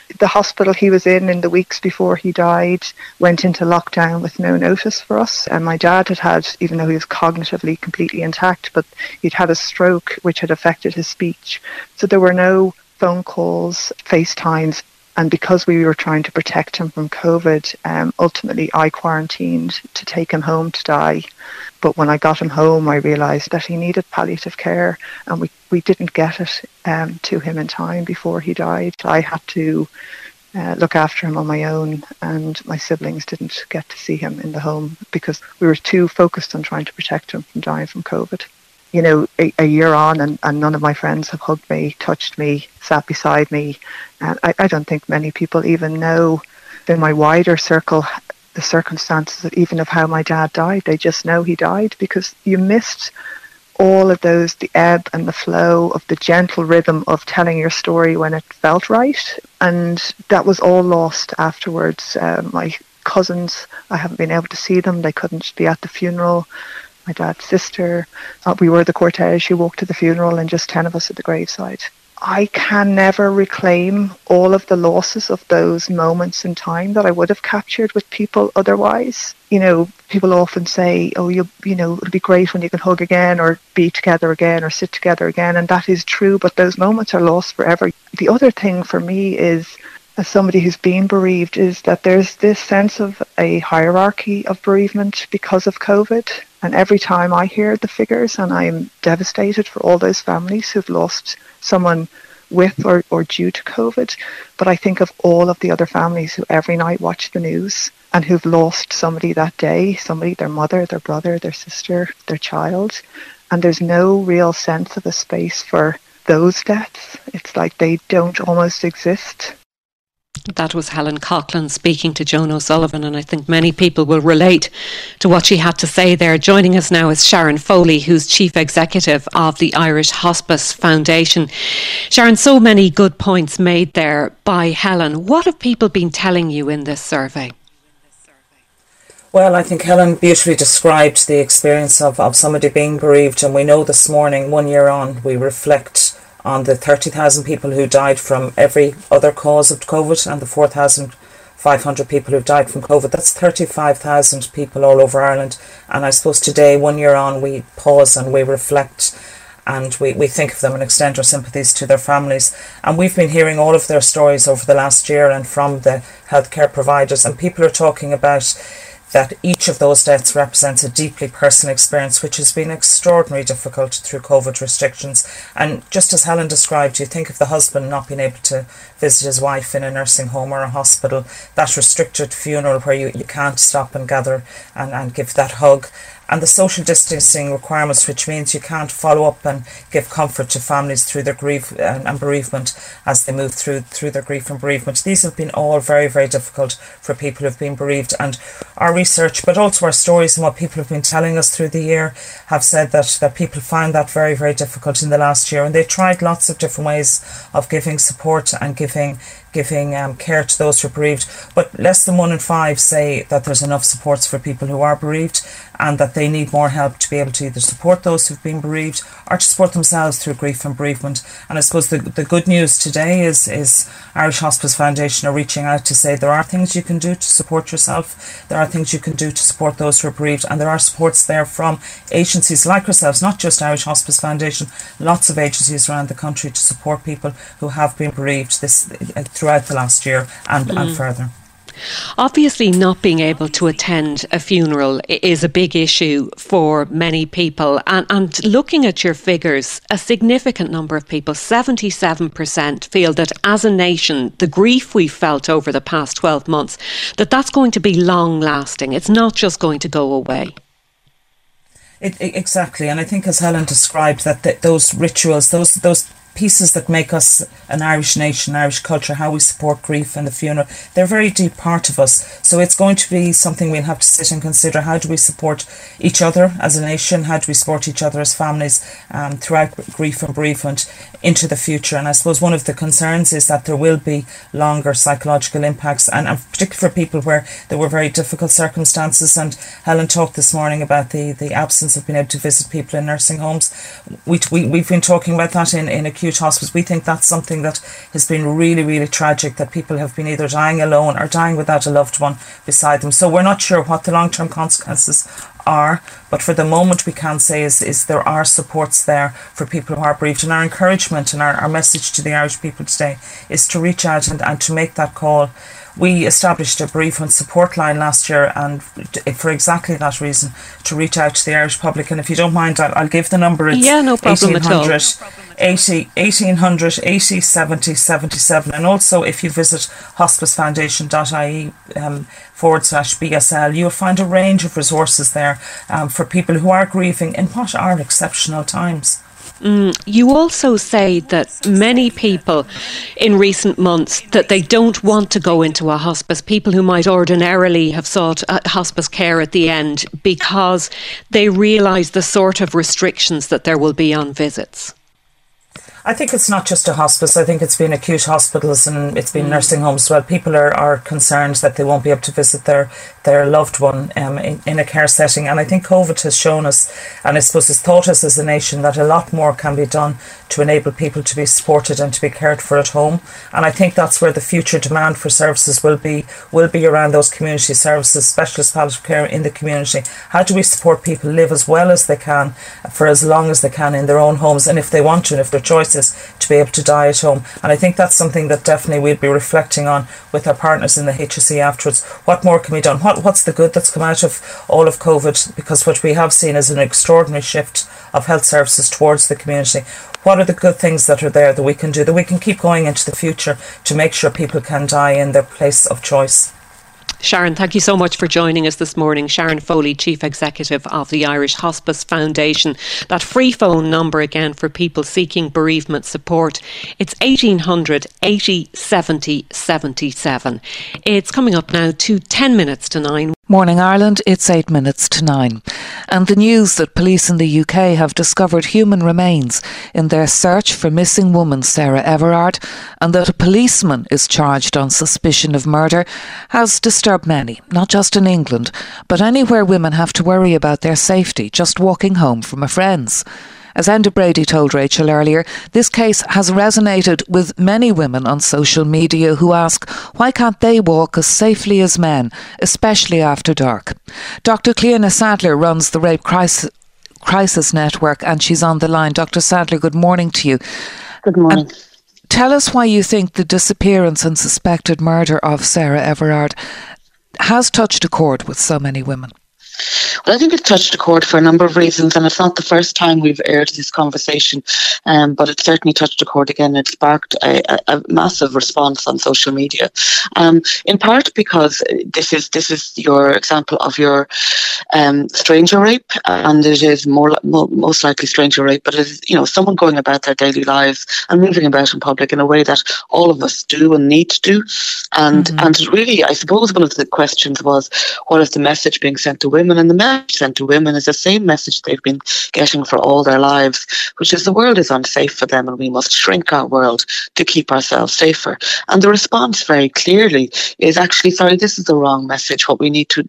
[SPEAKER 24] The hospital he was in the weeks before he died, went into lockdown with no notice for us. And my dad had, even though he was cognitively completely intact, but he'd had a stroke which had affected his speech. So there were no phone calls, FaceTimes. And because we were trying to protect him from COVID, ultimately I quarantined to take him home to die. But when I got him home, I realised that he needed palliative care, and we didn't get it to him in time before he died. I had to look after him on my own, and my siblings didn't get to see him in the home because we were too focused on trying to protect him from dying from COVID. You know, a year on, and none of my friends have hugged me, touched me, sat beside me. And I don't think many people even know in my wider circle the circumstances even of how my dad died. They just know he died because you missed all of those, the ebb and the flow of the gentle rhythm of telling your story when it felt right. And that was all lost afterwards. My cousins, I haven't been able to see them. They couldn't be at the funeral. My dad's sister, we were the cortege who walked to the funeral, and just 10 of us at the graveside. I can never reclaim all of the losses of those moments in time that I would have captured with people otherwise. You know, people often say, oh, you know, it'll be great when you can hug again or be together again or sit together again. And that is true, but those moments are lost forever. The other thing for me is, as somebody who's been bereaved, is that there's this sense of a hierarchy of bereavement because of COVID. And every time I hear the figures, and I'm devastated for all those families who've lost someone with or due to COVID, but I think of all of the other families who every night watch the news and who've lost somebody that day, somebody, their mother, their brother, their sister, their child. And there's no real sense of a space for those deaths. It's like they don't almost exist.
[SPEAKER 3] That was Helen Coughlin speaking to Joan O'Sullivan, and I think many people will relate to what she had to say there. Joining us now is Sharon Foley, who's Chief Executive of the Irish Hospice Foundation. Sharon, so many good points made there by Helen. What have people been telling you in this survey?
[SPEAKER 8] Well, I think Helen beautifully described the experience of somebody being bereaved, and we know this morning, 1 year on, we reflect on the 30,000 people who died from every other cause of COVID and the 4,500 people who've died from COVID. That's 35,000 people all over Ireland. And I suppose today, 1 year on, we pause and we reflect and we think of them and extend our sympathies to their families. And we've been hearing all of their stories over the last year and from the healthcare providers. And people are talking about that each of those deaths represents a deeply personal experience, which has been extraordinarily difficult through COVID restrictions. And just as Helen described, you think of the husband not being able to visit his wife in a nursing home or a hospital, that restricted funeral where you can't stop and gather and give that hug, and the social distancing requirements, which means you can't follow up and give comfort to families through their grief and bereavement as they move through their grief and bereavement. These have been all very, very difficult for people who've been bereaved. And our research, but also our stories and what people have been telling us through the year, have said that people found that very, very difficult in the last year. And they tried lots of different ways of giving support and giving care to those who are bereaved, but less than 1 in 5 say that there's enough supports for people who are bereaved, and that they need more help to be able to either support those who've been bereaved or to support themselves through grief and bereavement. And I suppose the good news today is Irish Hospice Foundation are reaching out to say there are things you can do to support yourself, there are things you can do to support those who are bereaved, and there are supports there from agencies like ourselves, not just Irish Hospice Foundation, lots of agencies around the country to support people who have been bereaved throughout the last year and further.
[SPEAKER 3] Obviously, not being able to attend a funeral is a big issue for many people. And looking at your figures, a significant number of people, 77%, feel that as a nation, the grief we felt over the past 12 months, that's going to be long lasting. It's not just going to go away.
[SPEAKER 8] Exactly. And I think, as Helen described, that those rituals, those pieces that make us an Irish nation, Irish culture, how we support grief and the funeral, they're a very deep part of us. So it's going to be something we'll have to sit and consider. How do we support each other as a nation? How do we support each other as families throughout grief and bereavement into the future? And I suppose one of the concerns is that there will be longer psychological impacts, and particularly for people where there were very difficult circumstances. And Helen talked this morning about the absence of being able to visit people in nursing homes. We've been talking about that in acute acute hospice. We think that's something that has been really, really tragic, that people have been either dying alone or dying without a loved one beside them. So we're not sure what the long-term consequences are, but for the moment we can say is there are supports there for people who are bereaved, and our encouragement and our message to the Irish people today is to reach out and to make that call. We established a bereavement support line last year, and for exactly that reason, to reach out to the Irish public. And if you don't mind, I'll give the number. It's
[SPEAKER 3] no problem at all.
[SPEAKER 8] 1800 80 70 77. And also, if you visit hospicefoundation.ie /BSL, you'll find a range of resources there for people who are grieving in what are exceptional times.
[SPEAKER 3] You also say that many people in recent months that they don't want to go into a hospice, people who might ordinarily have sought hospice care at the end, because they realise the sort of restrictions that there will be on visits.
[SPEAKER 8] I think it's not just a hospice. I think it's been acute hospitals and it's been nursing homes as well. People are concerned that they won't be able to visit their loved one in a care setting. And I think COVID has shown us, and I suppose has taught us as a nation, that a lot more can be done to enable people to be supported and to be cared for at home. And I think that's where the future demand for services will be around those community services, specialist palliative care in the community. How do we support people live as well as they can for as long as they can in their own homes, and if they want to, and if their choice is to be able to die at home. And I think that's something that definitely we'll be reflecting on with our partners in the HSE afterwards. What more can be done? What's the good that's come out of all of COVID? Because what we have seen is an extraordinary shift of health services towards the community. What are the good things that are there that we can do, that we can keep going into the future to make sure people can die in their place of choice?
[SPEAKER 3] Sharon, thank you so much for joining us this morning. Sharon Foley, Chief Executive of the Irish Hospice Foundation. That free phone number again for people seeking bereavement support, it's 1800 80 70 77. It's coming up now to 10 minutes to 9.
[SPEAKER 1] Morning Ireland, it's 8 minutes to 9. And the news that police in the UK have discovered human remains in their search for missing woman Sarah Everard, and that a policeman is charged on suspicion of murder, has disturbed many, not just in England, but anywhere women have to worry about their safety just walking home from a friend's. As Enda Brady told Rachel earlier, this case has resonated with many women on social media who ask why can't they walk as safely as men, especially after dark. Dr. Cliona Sadler runs the Rape Crisis Network, and she's on the line. Dr. Sadler, good morning to you.
[SPEAKER 9] Good morning.
[SPEAKER 1] And tell us why you think the disappearance and suspected murder of Sarah Everard has touched a chord with so many women.
[SPEAKER 9] Well, I think it's touched a chord for a number of reasons, and it's not the first time we've aired this conversation, but it certainly touched a chord again. It sparked a massive response on social media, in part because this is your example of your stranger rape, and it is most likely stranger rape, but it is, someone going about their daily lives and moving about in public in a way that all of us do and need to do, and really, I suppose one of the questions was, what is the message being sent to women? And the message sent to women is the same message they've been getting for all their lives, which is the world is unsafe for them and we must shrink our world to keep ourselves safer. And the response very clearly is actually, sorry, this is the wrong message. What we need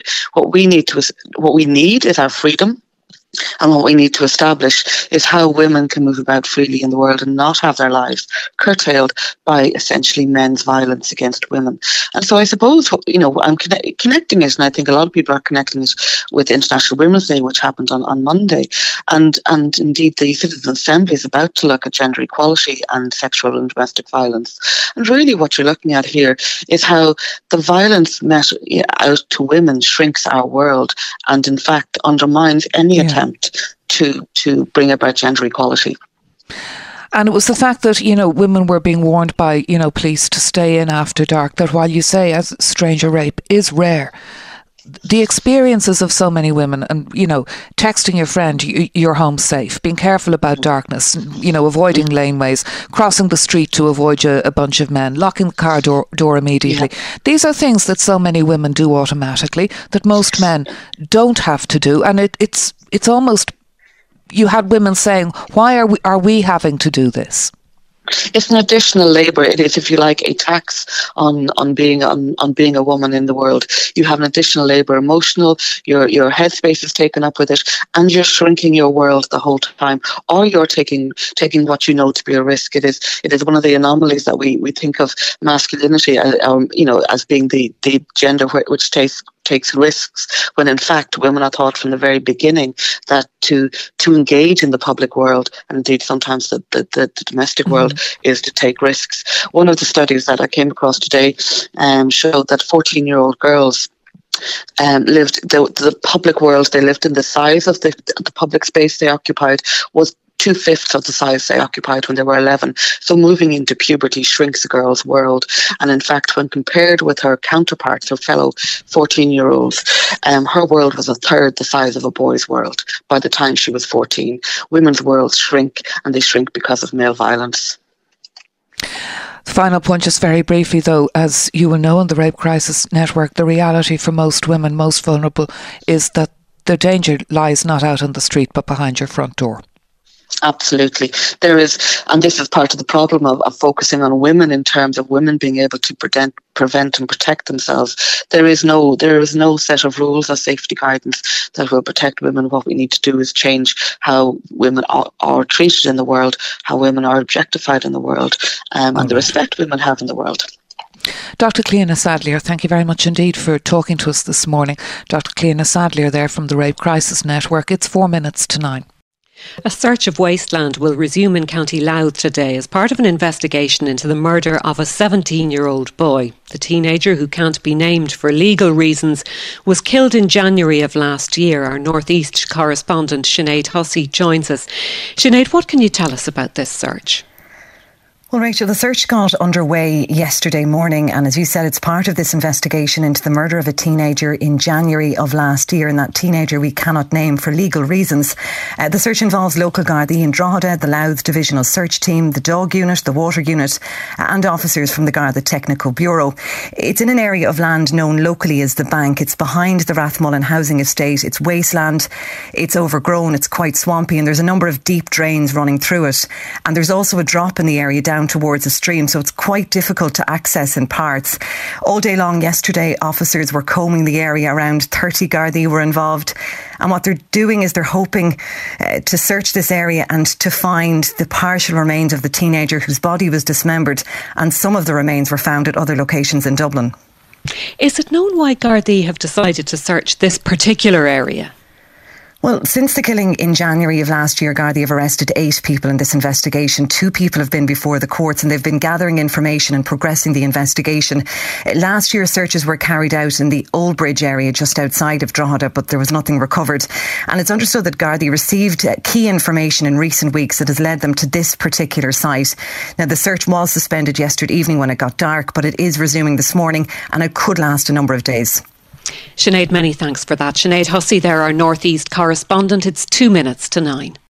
[SPEAKER 9] is our freedom. And what we need to establish is how women can move about freely in the world and not have their lives curtailed by essentially men's violence against women. And so I suppose, I'm connecting it, and I think a lot of people are connecting it with International Women's Day, which happened on Monday. And indeed, the Citizen Assembly is about to look at gender equality and sexual and domestic violence. And really what you're looking at here is how the violence met out to women shrinks our world and, in fact, undermines any attempt to bring about gender equality.
[SPEAKER 1] And it was the fact that, women were being warned by, police to stay in after dark, that while you say as stranger rape is rare, the experiences of so many women and, texting your friend, you're home safe, being careful about darkness, avoiding laneways, crossing the street to avoid a bunch of men, locking the car door immediately. Yeah. These are things that so many women do automatically, that most men don't have to do. And it's almost, you had women saying, why are we having to do this?
[SPEAKER 9] It's an additional labour. It is, if you like, a tax on being a woman in the world. You have an additional labour, emotional. Your headspace is taken up with it, and you're shrinking your world the whole time, or you're taking what you know to be a risk. It is one of the anomalies that we think of masculinity, as being the gender which takes risks, when in fact women are taught from the very beginning that to engage in the public world, and indeed sometimes the domestic world, is to take risks. One of the studies that I came across today showed that 14-year-old girls lived the public world they lived in. The size of the public space they occupied was 2/5 of the size they occupied when they were 11. So moving into puberty shrinks a girl's world. And in fact, when compared with her counterparts, her fellow 14-year-olds, her world was 1/3 the size of a boy's world by the time she was 14. Women's worlds shrink, and they shrink because of male violence.
[SPEAKER 1] The final point, just very briefly though, as you will know on the Rape Crisis Network, the reality for most women, most vulnerable, is that their danger lies not out on the street but behind your front door.
[SPEAKER 9] Absolutely. There is, and this is part of the problem of focusing on women in terms of women being able to prevent and protect themselves. There is no set of rules or safety guidance that will protect women. What we need to do is change how women are treated in the world, how women are objectified in the world, and the respect women have in the world.
[SPEAKER 1] Dr. Cliona Sadlier, thank you very much indeed for talking to us this morning. Dr. Cliona Sadlier there from the Rape Crisis Network. It's 4 minutes to 9.
[SPEAKER 3] A search of wasteland will resume in County Louth today as part of an investigation into the murder of a 17-year-old boy. The teenager, who can't be named for legal reasons, was killed in January of last year. Our North East correspondent Sinead Hussey joins us. Sinead, what can you tell us about this search?
[SPEAKER 10] Well, Rachel, the search got underway yesterday morning, and as you said, it's part of this investigation into the murder of a teenager in January of last year, and that teenager we cannot name for legal reasons. The search involves local Gardaí in Drogheda, the Louth Divisional Search Team, the Dog Unit, the Water Unit, and officers from the Garda Technical Bureau. It's in an area of land known locally as the Bank. It's behind the Rathmullen housing estate. It's wasteland, it's overgrown, it's quite swampy, and there's a number of deep drains running through it. And there's also a drop in the area down towards a stream, so it's quite difficult to access in parts. All day long yesterday, officers were combing the area. Around 30 Gardaí were involved, and what they're doing is they're hoping to search this area and to find the partial remains of the teenager whose body was dismembered, and some of the remains were found at other locations in Dublin.
[SPEAKER 3] Is it known why Gardaí have decided to search this particular area?
[SPEAKER 10] Well, since the killing in January of last year, Gardaí have arrested 8 people in this investigation. 2 people have been before the courts, and they've been gathering information and progressing the investigation. Last year, searches were carried out in the Old Bridge area just outside of Drogheda, but there was nothing recovered. And it's understood that Gardaí received key information in recent weeks that has led them to this particular site. Now, the search was suspended yesterday evening when it got dark, but it is resuming this morning, and it could last a number of days.
[SPEAKER 3] Sinead, many thanks for that. Sinead Hussey there, our North East correspondent. It's 2 minutes to 9.